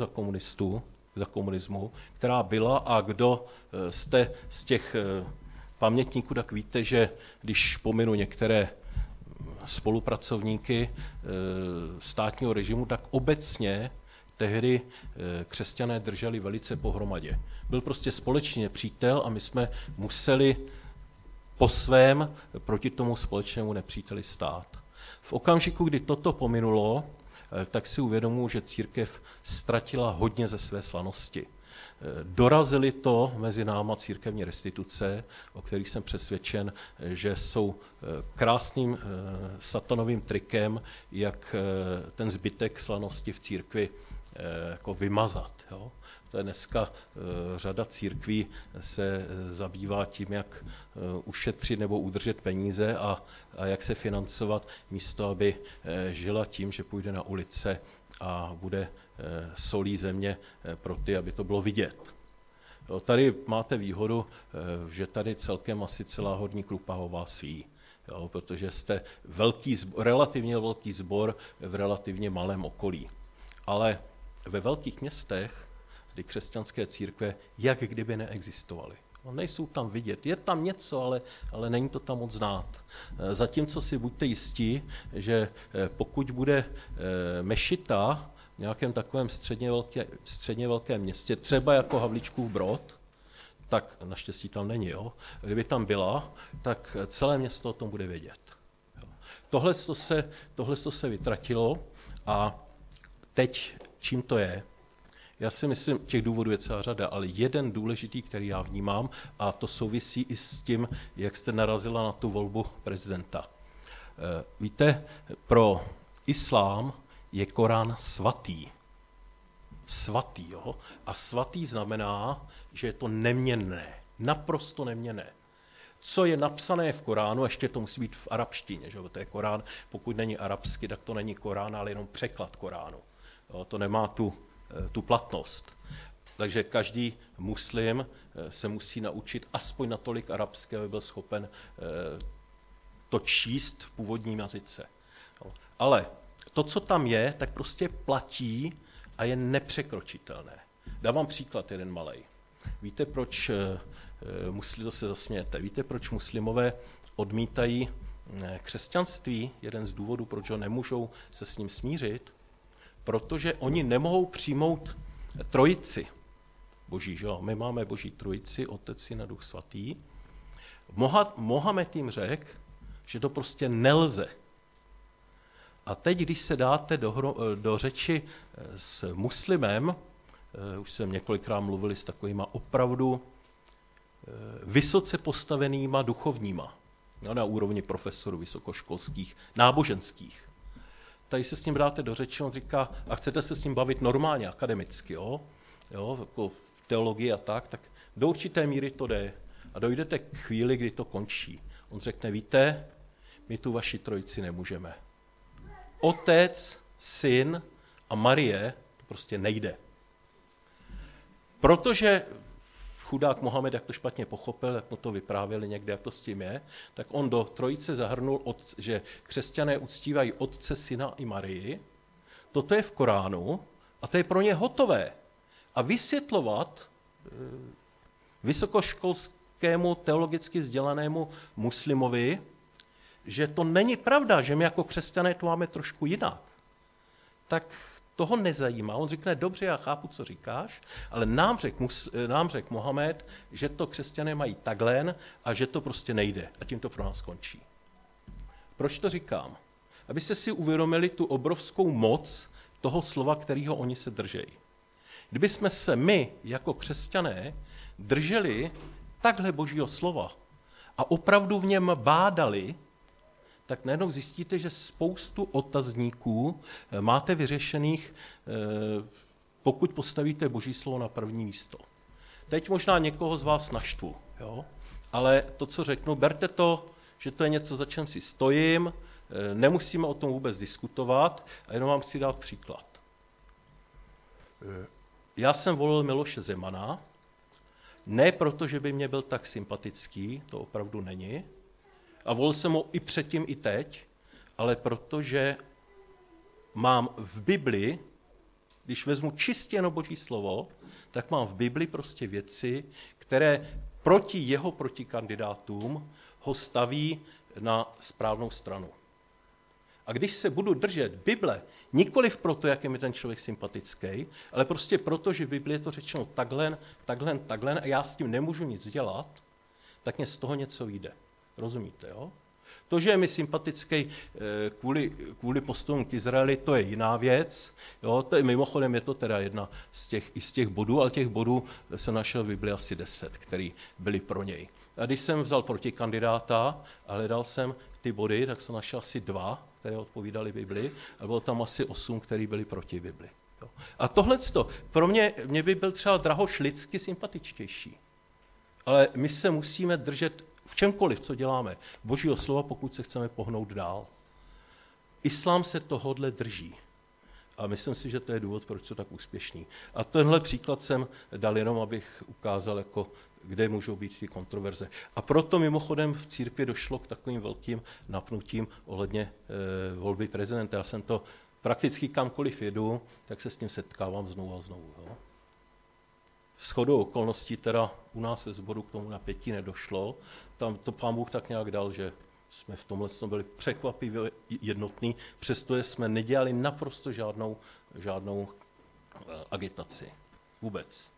za komunismu, která byla, a kdo jste z těch pamětníků, tak víte, že když pominu některé spolupracovníky státního režimu, tak obecně tehdy křesťané drželi velice pohromadě. Byl prostě společný nepřítel a my jsme museli po svém proti tomu společnému nepříteli stát. V okamžiku, kdy toto pominulo, tak si uvědomuji, že církev ztratila hodně ze své slanosti. Dorazily to mezi náma církevní restituce, o kterých jsem přesvědčen, že jsou krásným satanovým trikem, jak ten zbytek slanosti v církvi jako vymazat. Jo? To je dneska řada církví se zabývá tím, jak ušetřit nebo udržet peníze a jak se financovat, místo aby žila tím, že půjde na ulice a bude solí země pro ty, aby to bylo vidět. Jo, tady máte výhodu, že tady celkem asi celá Horní Krupa o vás ví, jo, protože jste relativně velký sbor v relativně malém okolí. Ale ve velkých městech, kdy křesťanské církve jak kdyby neexistovaly. No, nejsou tam vidět. Je tam něco, ale není to tam moc znát. Zatímco si buďte jistí, že pokud bude mešita v nějakém takovém středně velkém městě, třeba jako Havlíčkův Brod, tak naštěstí tam není. Jo? Kdyby tam byla, tak celé město o tom bude vědět. Tohle se vytratilo a teď čím to je? Já si myslím, těch důvodů je celá řada, ale jeden důležitý, který já vnímám, a to souvisí i s tím, jak jste narazila na tu volbu prezidenta. Víte, pro islám je Korán svatý. Svatý, jo? A svatý znamená, že je to neměnné, naprosto neměnné. Co je napsané v Koránu, ještě to musí být v arabštině, že? To je Korán, pokud není arabsky, tak to není Korán, ale jenom překlad Koránu. Jo? To nemá tu platnost. Takže každý muslim se musí naučit aspoň natolik arabské, aby byl schopen to číst v původním jazyce. Ale to, co tam je, tak prostě platí a je nepřekročitelné. Dávám příklad jeden malej. Víte, proč to se zasmějete. Víte, proč muslimové odmítají křesťanství? Jeden z důvodů, proč ho nemůžou se s ním smířit, protože oni nemohou přijmout trojici boží. Že? My máme boží trojici, Otec, Syn a Duch Svatý. Mohamed jim řekl, že to prostě nelze. A teď, když se dáte do řeči s muslimem, už jsem několikrát mluvil s takovýma opravdu vysoce postavenýma duchovníma, na úrovni profesorů vysokoškolských, náboženských. Tady se s ním dáte do řeči, on říká, a chcete se s ním bavit normálně, akademicky, jo, jako teologii a tak do určité míry to jde. A dojdete k chvíli, kdy to končí. On řekne, víte, my tu vaši trojici nemůžeme. Otec, Syn a Marie, to prostě nejde. Protože chudák Mohamed, jak to špatně pochopil, jak mu to vyprávěli někde, jak to s tím je, tak on do trojice zahrnul, že křesťané uctívají Otce, Syna i Marii. Toto je v Koránu a to je pro ně hotové. A vysvětlovat vysokoškolskému teologicky vzdělanému muslimovi, že to není pravda, že my jako křesťané to máme trošku jinak, tak toho nezajímá. On řekne, dobře, já chápu, co říkáš, ale nám řek Mohamed, že to křesťané mají takhle a že to prostě nejde. A tím to pro nás končí. Proč to říkám? Abyste si uvědomili tu obrovskou moc toho slova, kterého oni se držejí. Kdyby jsme se my, jako křesťané, drželi takhle božího slova a opravdu v něm bádali, tak najednou zjistíte, že spoustu otazníků máte vyřešených, pokud postavíte boží slovo na první místo. Teď možná někoho z vás naštvu, jo? Ale to, co řeknu, berte to, že to je něco, za čem si stojím, nemusíme o tom vůbec diskutovat a jenom vám chci dát příklad. Já jsem volil Miloše Zemana, ne proto, že by mě byl tak sympatický, to opravdu není, a volil jsem ho i předtím, i teď, ale protože mám v Bibli, když vezmu čistě jenom boží slovo, tak mám v Bibli prostě věci, které proti jeho protikandidátům ho staví na správnou stranu. A když se budu držet Bible, nikoliv proto, jak je mi ten člověk sympatický, ale prostě proto, že v Bibli je to řečeno takhle a já s tím nemůžu nic dělat, tak mě z toho něco vyjde. Rozumíte, jo? To, že je mi sympatický kvůli postupům k Izraeli, to je jiná věc. Jo? Mimochodem je to teda jedna z těch bodů, ale těch bodů jsem našel v Bibli asi 10, které byly pro něj. A když jsem vzal protikandidáta a hledal jsem ty body, tak jsem našel asi 2, které odpovídaly Bibli, a bylo tam asi 8, které byly proti Bibli. Jo? A tohleto, pro mě by byl třeba Drahoš lidsky sympatičtější. Ale my se musíme držet v čemkoliv, co děláme, božího slova, pokud se chceme pohnout dál. Islám se tohodle drží. A myslím si, že to je důvod, proč jsou tak úspěšní. A tenhle příklad jsem dal jenom, abych ukázal, jako, kde můžou být ty kontroverze. A proto mimochodem v církvi došlo k takovým velkým napnutím ohledně volby prezidenta. Já jsem to prakticky kamkoliv jedu, tak se s tím setkávám znovu a znovu. Jo. Shodou okolností teda u nás se sboru k tomu napětí nedošlo. Tam to Pán Bůh tak nějak dal, že jsme v tomhle byli překvapivě jednotní, přestože jsme nedělali naprosto žádnou agitaci. Vůbec.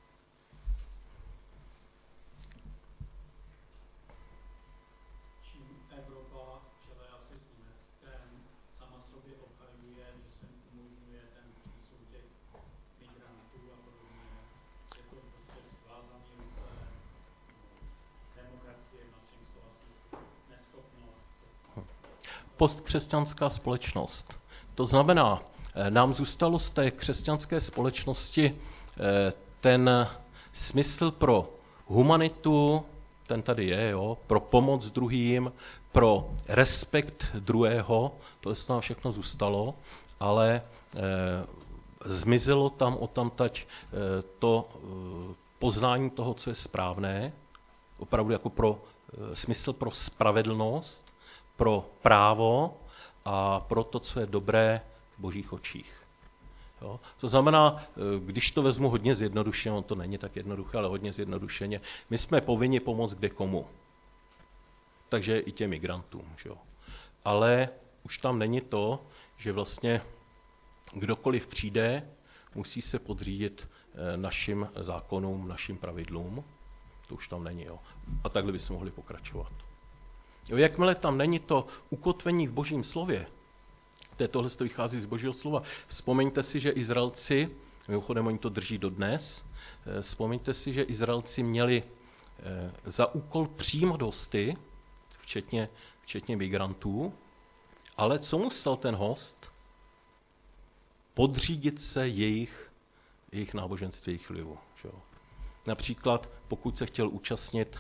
Čím Evropa v čele asi s Německem sama sobě obhajuje, že se umožňuje ten přísun těch migrantů a podobně. Je to prostě svázaný ruce demokracie, na čem slova smysl, neschopnost. Postkřesťanská společnost. To znamená, nám zůstalo z té křesťanské společnosti ten smysl pro humanitu, ten tady je, jo, pro pomoc druhým, pro respekt druhého, to nám všechno zůstalo, ale zmizelo tam odtamtať to poznání toho, co je správné, opravdu jako pro smysl pro spravedlnost, pro právo a pro to, co je dobré v božích očích. Jo? To znamená, když to vezmu hodně zjednodušeně, on to není tak jednoduché, ale hodně zjednodušeně, my jsme povinni pomoct kde komu. Takže i těm migrantům. Že jo? Ale už tam není to, že vlastně kdokoliv přijde, musí se podřídit našim zákonům, našim pravidlům. To už tam není. Jo? A takhle bychom mohli pokračovat. Jo, jakmile tam není to ukotvení v Božím slově, tohle to vychází z Božího slova. Vzpomeňte si, že Izraelci, mimochodem oni to drží dodnes, vzpomeňte si, že Izraelci měli za úkol přijímat hosty, včetně migrantů, ale co musel ten host? Podřídit se jejich náboženství, jejich vlivu. Že jo? Například, pokud se chtěl účastnit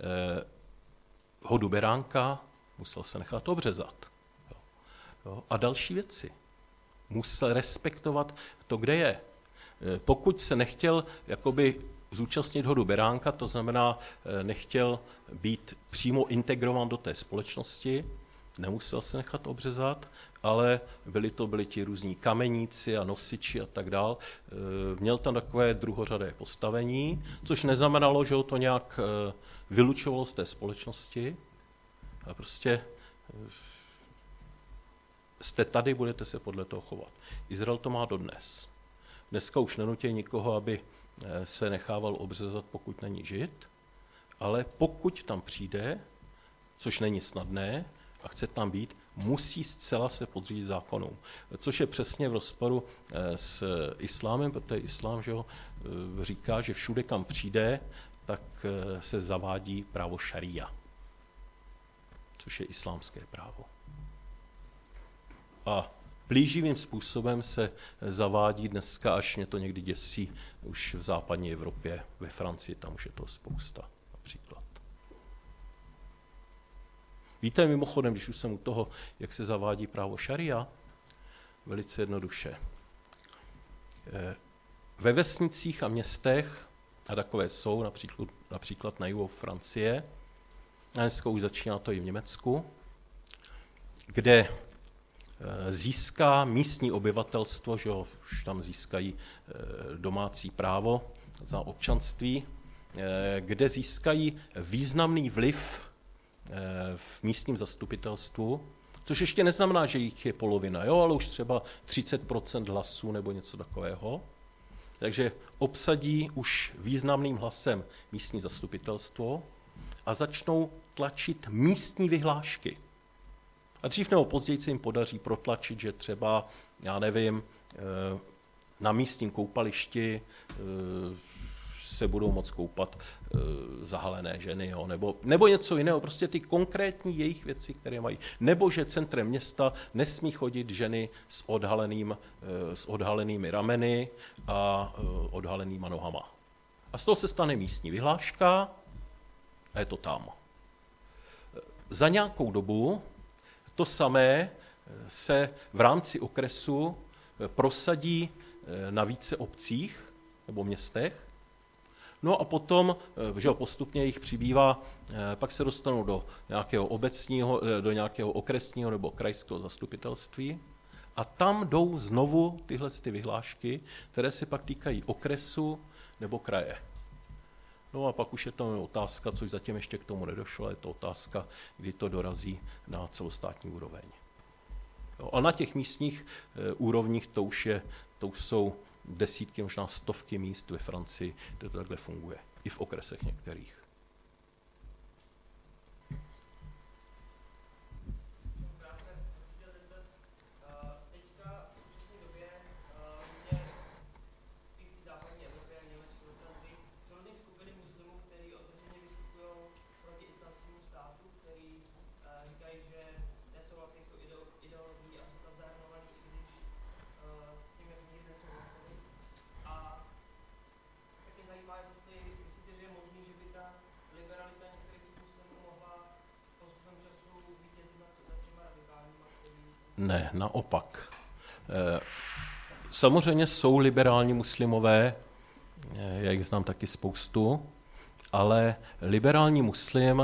hodu beránka, musel se nechat obřezat. Jo? A další věci. Musel respektovat to, kde je. Pokud se nechtěl jakoby zúčastnit hodu beránka, to znamená, nechtěl být přímo integrován do té společnosti, nemusel se nechat obřezat, ale byli ti různí kameníci a nosiči a tak dál. Měl tam takové druhořadé postavení, což neznamenalo, že ho to nějak vylučovalo z té společnosti. A prostě jste tady, budete se podle toho chovat. Izrael to má dodnes. Dneska už nenutí nikoho, aby se nechával obřezat, pokud není žid, ale pokud tam přijde, což není snadné, a chce tam být, musí zcela se podřídit zákonům. Což je přesně v rozporu s islámem, protože islám, že říká, že všude, kam přijde, tak se zavádí právo šaría, což je islámské právo. A plíživým způsobem se zavádí dneska, až mě to někdy děsí, už v západní Evropě, ve Francii, tam už je to spousta například. Víte mimochodem, když už jsem u toho, jak se zavádí právo šaria? Velice jednoduše. Ve vesnicích a městech, a takové jsou například na jihu Francie, a dneska už začíná to i v Německu, kde získá místní obyvatelstvo, že už tam získají domácí právo za občanství, kde získají významný vliv v místním zastupitelstvu, což ještě neznamená, že jich je polovina, jo, ale už třeba 30% hlasů nebo něco takového. Takže obsadí už významným hlasem místní zastupitelstvo a začnou tlačit místní vyhlášky. A dřív nebo později se jim podaří protlačit, že třeba, já nevím, na místním koupališti se budou moct koupat zahalené ženy, jo, nebo něco jiného, prostě ty konkrétní jejich věci, které mají. Nebo že centrem města nesmí chodit ženy s odhalenými rameny a odhalenýma nohama. A z toho se stane místní vyhláška a je to tam. Za nějakou dobu to samé se v rámci okresu prosadí na více obcích nebo městech. No a potom, že postupně jich přibývá, pak se dostanou do nějakého obecního, do nějakého okresního nebo krajského zastupitelství a tam jdou znovu tyhle vyhlášky, které se pak týkají okresu nebo kraje. No a pak už je to otázka, což zatím ještě k tomu nedošlo, je to otázka, kdy to dorazí na celostátní úroveň. Jo, a na těch místních úrovních to už jsou desítky, možná stovky míst ve Francii, kde to takhle funguje. I v okresech některých. Ne, naopak. Samozřejmě jsou liberální muslimové, já jich znám taky spoustu, ale liberální muslim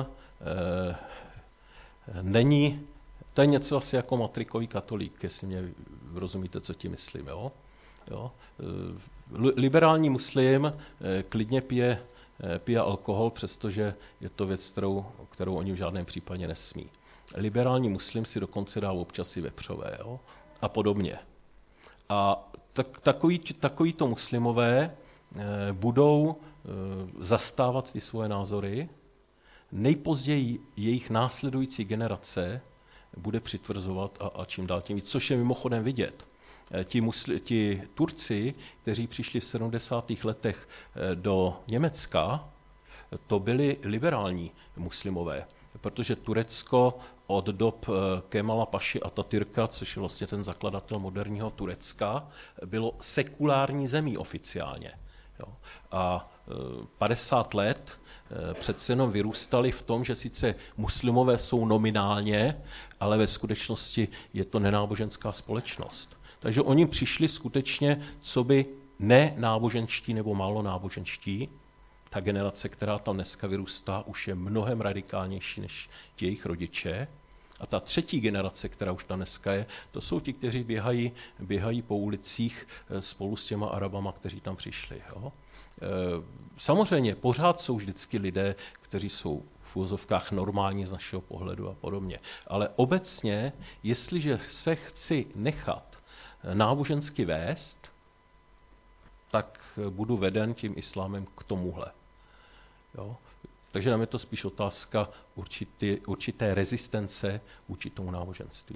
není, to je něco asi jako matrikový katolík, jestli mě rozumíte, co tím myslím, jo? Jo? Liberální muslim klidně pije alkohol, přestože je to věc, kterou oni v žádném případě nesmí. Liberální muslim si dokonce dá občas i vepřové, jo? A podobně. A takovýto muslimové budou zastávat ty svoje názory, nejpozději jejich následující generace bude přitvrzovat a čím dál tím víc, což je mimochodem vidět. Ti Turci, kteří přišli v 70. letech do Německa, to byli liberální muslimové, protože Turecko od dob Kemala Paši Atatürka, což je vlastně ten zakladatel moderního Turecka, bylo sekulární zemí oficiálně. Jo. A 50 let přece jenom vyrůstali v tom, že sice muslimové jsou nominálně, ale ve skutečnosti je to nenáboženská společnost. Takže oni přišli skutečně, co by nenáboženští nebo málo náboženští. Ta generace, která tam dneska vyrůstá, už je mnohem radikálnější než ti jejich rodiče. A ta třetí generace, která už tam dneska je, to jsou ti, kteří běhají po ulicích spolu s těma Arabama, kteří tam přišli. Jo? Samozřejmě pořád jsou vždycky lidé, kteří jsou v úvozovkách normální z našeho pohledu a podobně. Ale obecně, jestliže se chci nechat nábožensky vést, tak budu veden tím islámem k tomuhle. Jo? Takže nám je to spíš otázka určité rezistence vůči tomu náboženství.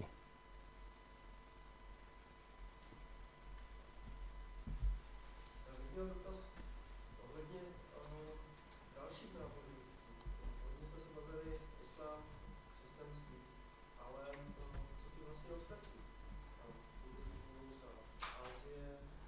Já bych měl dotaz ohledně dalších náboženství. Hodně jsme se bavili islám, křesťanství, ale co ty vlastně ostatní? Buddhismus a Asie,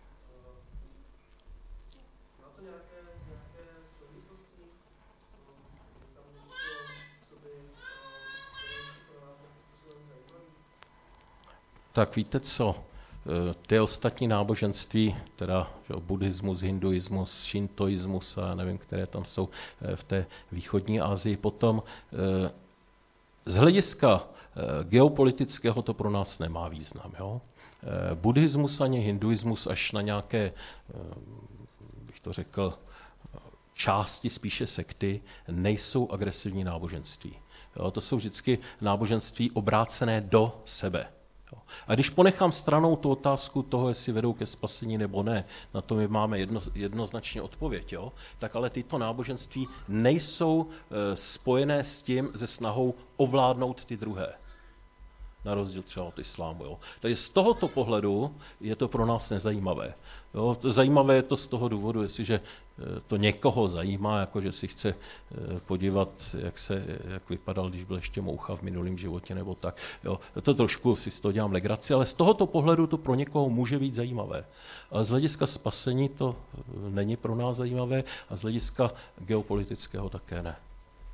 má to nějaké souvislosti? Tam něco, co by pro nás nějakým způsobem zajímavý? Tak víte co, ty ostatní náboženství, teda buddhismus, hinduismus, šintoismus a nevím, které tam jsou v té východní Asii, potom z hlediska geopolitického to pro nás nemá význam. Jo? Buddhismus ani hinduismus až na nějaké, bych to řekl, části spíše sekty, nejsou agresivní náboženství. Jo? To jsou vždycky náboženství obrácené do sebe. A když ponechám stranou tu otázku toho, jestli vedou ke spasení nebo ne, na to my máme jednoznačně odpověď, jo? Tak ale tyto náboženství nejsou spojené s tím ze snahou ovládnout ty druhé. Na rozdíl třeba od islámu. Jo? Takže z tohoto pohledu je to pro nás nezajímavé. Jo? Zajímavé je to z toho důvodu, jestliže to někoho zajímá, jako že si chce podívat, jak vypadal, když byl ještě moucha v minulém životě nebo tak. Jo? To trošku si z toho dělám legraci, ale z tohoto pohledu to pro někoho může být zajímavé. Ale z hlediska spasení to není pro nás zajímavé a z hlediska geopolitického také ne.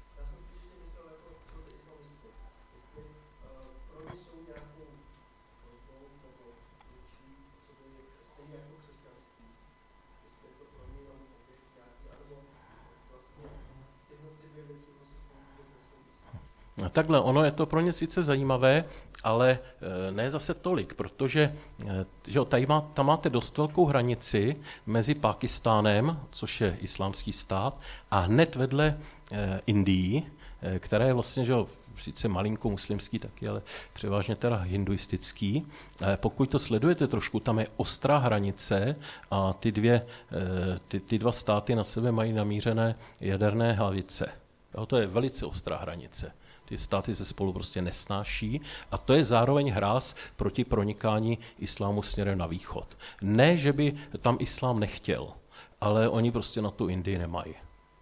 Takhle, ono je to pro ně sice zajímavé, ale ne zase tolik, protože že tam máte dost velkou hranici mezi Pákistánem, což je islámský stát, a hned vedle Indii, která je vlastně, že sice malinko muslimský taky, ale převážně teda hinduistický. Pokud to sledujete trošku, tam je ostrá hranice a ty dva státy na sebe mají namířené jaderné hlavice. Jo, to je velice ostrá hranice. Ty státy se spolu prostě nesnáší a to je zároveň hráz proti pronikání islámu směrem na východ. Ne, že by tam islám nechtěl, ale oni prostě na tu Indii nemají.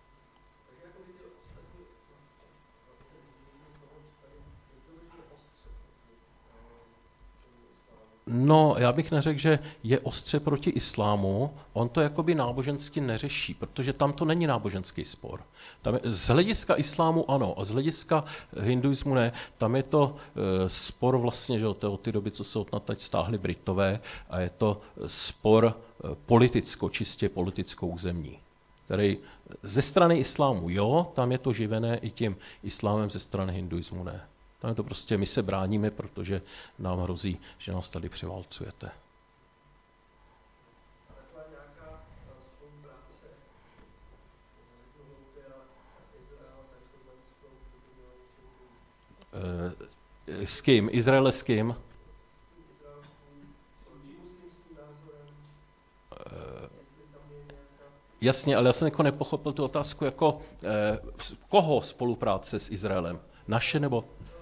No, já bych neřekl, že je ostře proti islámu, on to jakoby nábožensky neřeší, protože tam to není náboženský spor. Z hlediska islámu ano, a z hlediska hinduismu ne, tam je to spor vlastně, že od té doby, co se odnatať stáhli Britové, a je to spor čistě politicko-územní, který ze strany islámu jo, tam je to živené i tím islámem, ze strany hinduismu ne. Tam je to prostě, my se bráníme, protože nám hrozí, že nás tady převálcujete. S kým? Izraele s kým? Jasně, ale já jsem jako nepochopil tu otázku, jako koho spolupráce s Izraelem? Naše nebo?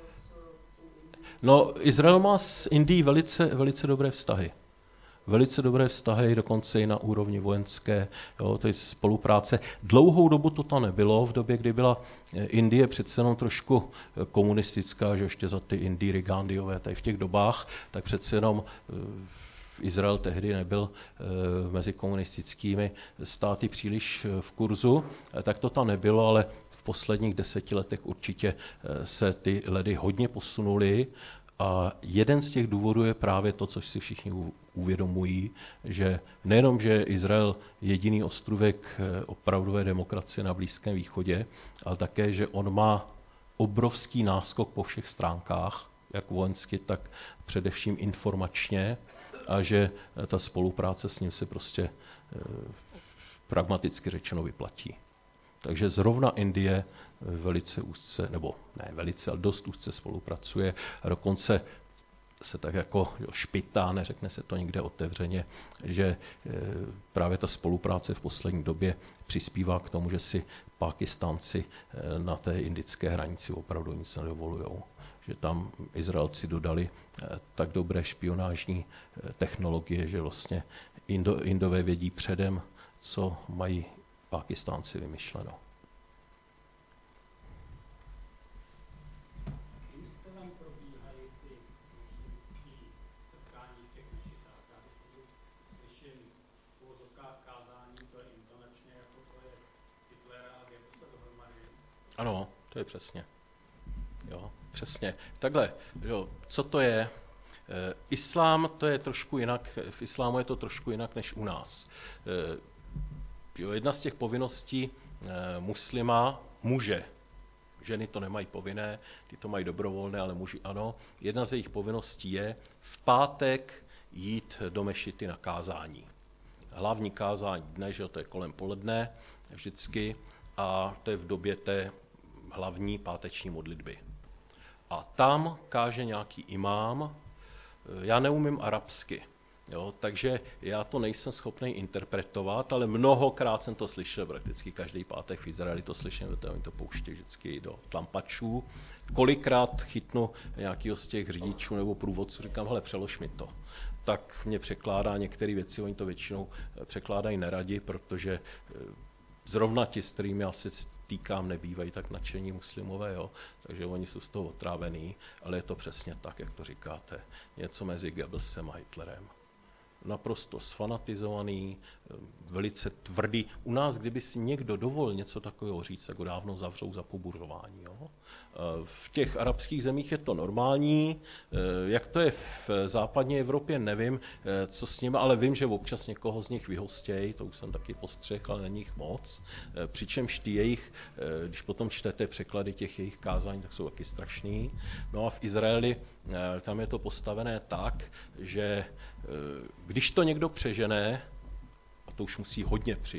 No, Izrael má s Indií velice dobré vztahy. Velice dobré vztahy, dokonce i na úrovni vojenské, jo, to je spolupráce. Dlouhou dobu to tam nebylo, v době, kdy byla Indie přece jenom trošku komunistická, že ještě za ty Indíry, Gandhiové, tady v těch dobách, tak přece jenom Izrael tehdy nebyl mezi komunistickými státy příliš v kurzu, tak to tam nebylo, ale v posledních 10 letech určitě se ty ledy hodně posunuly a jeden z těch důvodů je právě to, co si všichni uvědomují, že nejenom, že je Izrael jediný ostrůvek opravdové demokracie na Blízkém východě, ale také, že on má obrovský náskok po všech stránkách, jak vojensky, tak především informačně, a že ta spolupráce s ním se prostě pragmaticky řečeno vyplatí. Takže zrovna Indie velice úzce, nebo ne velice, ale dost úzce spolupracuje a dokonce se tak jako špitá, neřekne se to nikde otevřeně, že právě ta spolupráce v poslední době přispívá k tomu, že si Pákistánci na té indické hranici opravdu nic nedovolujou. Že tam Izraelci dodali tak dobré špionážní technologie, že vlastně Indové vědí předem, co mají Pákistánci vymyšleno. Ano, to je přesně. Jo, přesně. Takhle, jo, co to je? Islám, to je trošku jinak, v islámu je to trošku jinak než u nás. Jo, jedna z těch povinností muslima, muže, ženy to nemají povinné, ty to mají dobrovolné, ale muži ano. Jedna z jejich povinností je v pátek jít do mešity na kázání. Hlavní kázání dne, že to je kolem poledne vždycky, a to je v době té hlavní páteční modlitby. A tam káže nějaký imám, já neumím arabsky, jo, takže já to nejsem schopný interpretovat, ale mnohokrát jsem to slyšel, prakticky každý pátek v Izraeli to slyším, protože oni to pouští vždycky do tlampačů. Kolikrát chytnu nějakého z těch řidičů nebo průvodců, říkám, hele, přelož mi to. Tak mě překládá některé věci, oni to většinou překládají neradi, protože zrovna ti, s kterými já se týkám, nebývají tak nadšení muslimové, jo? Takže oni jsou z toho otrávení, ale je to přesně tak, jak to říkáte. Něco mezi Goebbelsem a Hitlerem. Naprosto sfanatizovaný, velice tvrdý. U nás, kdyby si někdo dovolil něco takového říct, tak ho dávno zavřou za pobuřování. Jo? V těch arabských zemích je to normální. Jak to je v západní Evropě, nevím, co s nimi, ale vím, že občas někoho z nich vyhostějí, to už jsem taky postřehl, ale není jich moc. Přičemž ty jejich, když potom čtete překlady těch jejich kázání, tak jsou taky strašný. No a v Izraeli tam je to postavené tak, že když to někdo přežené, a to už musí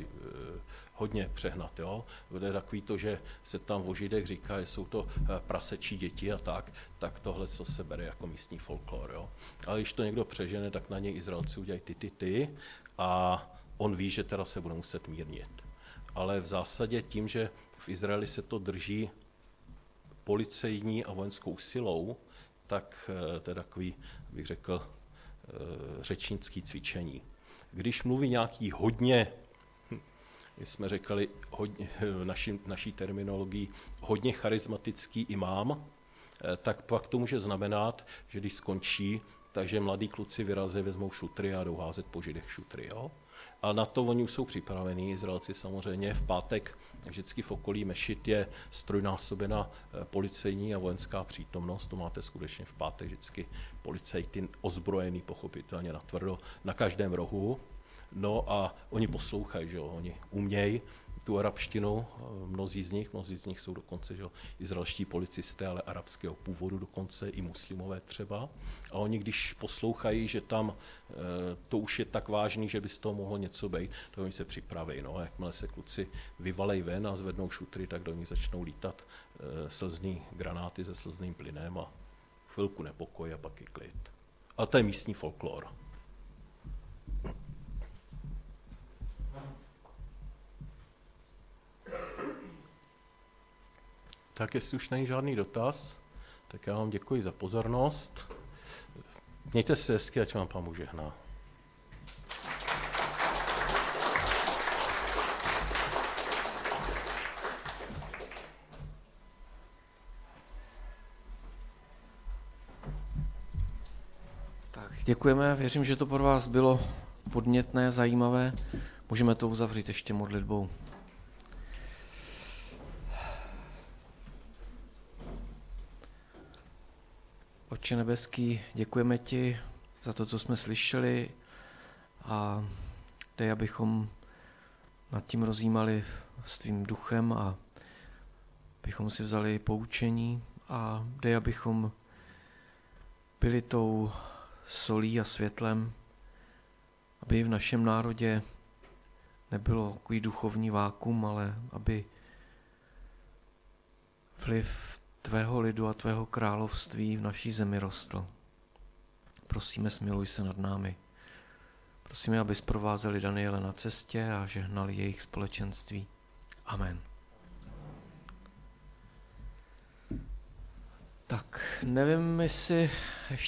hodně přehnat, jo? Bude takový to, že se tam o Židech říká, že jsou to prasečí děti a tak tohle, co se bere jako místní folklor. Jo? Ale když to někdo přežene, tak na něj Izraelci udělají ty a on ví, že teda se bude muset mírnit. Ale v zásadě tím, že v Izraeli se to drží policejní a vojenskou silou, tak to je takový, bych řekl, řečnický cvičení. Když mluví nějaký hodně, my jsme řekli hodně, naší terminologii, hodně charismatický imám, tak pak to může znamenat, že když skončí, takže mladí kluci vyrazí, vezmou šutry a jdou házet po Židech šutry. Jo? A na to oni už jsou připravení, Izraelci samozřejmě. V pátek vždycky v okolí mešit je strojnásobena policejní a vojenská přítomnost. To máte skutečně v pátek vždycky policajty ozbrojený, pochopitelně natvrdo, na každém rohu. No a oni poslouchají, že jo, oni umějí tu arabštinu, mnozí z nich jsou dokonce, že jo, izraelští policisté, ale arabského původu dokonce, i muslimové třeba. A oni, když poslouchají, že tam to už je tak vážný, že by z toho mohlo něco být, to oni se připraví. No. Jakmile se kluci vyvalej ven a zvednou šutry, tak do nich začnou lítat slzný granáty se slzným plynem a chvilku nepokoj a pak je klid. Ale to je místní folklor. Tak jestli už není žádný dotaz, tak já vám děkuji za pozornost. Mějte se hezky, ať vám Pán Bůh žehná. Tak děkujeme, věřím, že to pro vás bylo podnětné, zajímavé. Můžeme to uzavřít ještě modlitbou. Otče nebeský, děkujeme ti za to, co jsme slyšeli a dej, abychom nad tím rozjímali s tvým duchem a abychom si vzali poučení a dej, abychom byli tou solí a světlem, aby v našem národě nebylo takový duchovní vákum, ale aby vliv tvého lidu a tvého království v naší zemi rostl. Prosíme, smiluj se nad námi. Prosíme, abys provázeli Daniela na cestě a žehnali jejich společenství. Amen. Tak, nevím, jestli ještě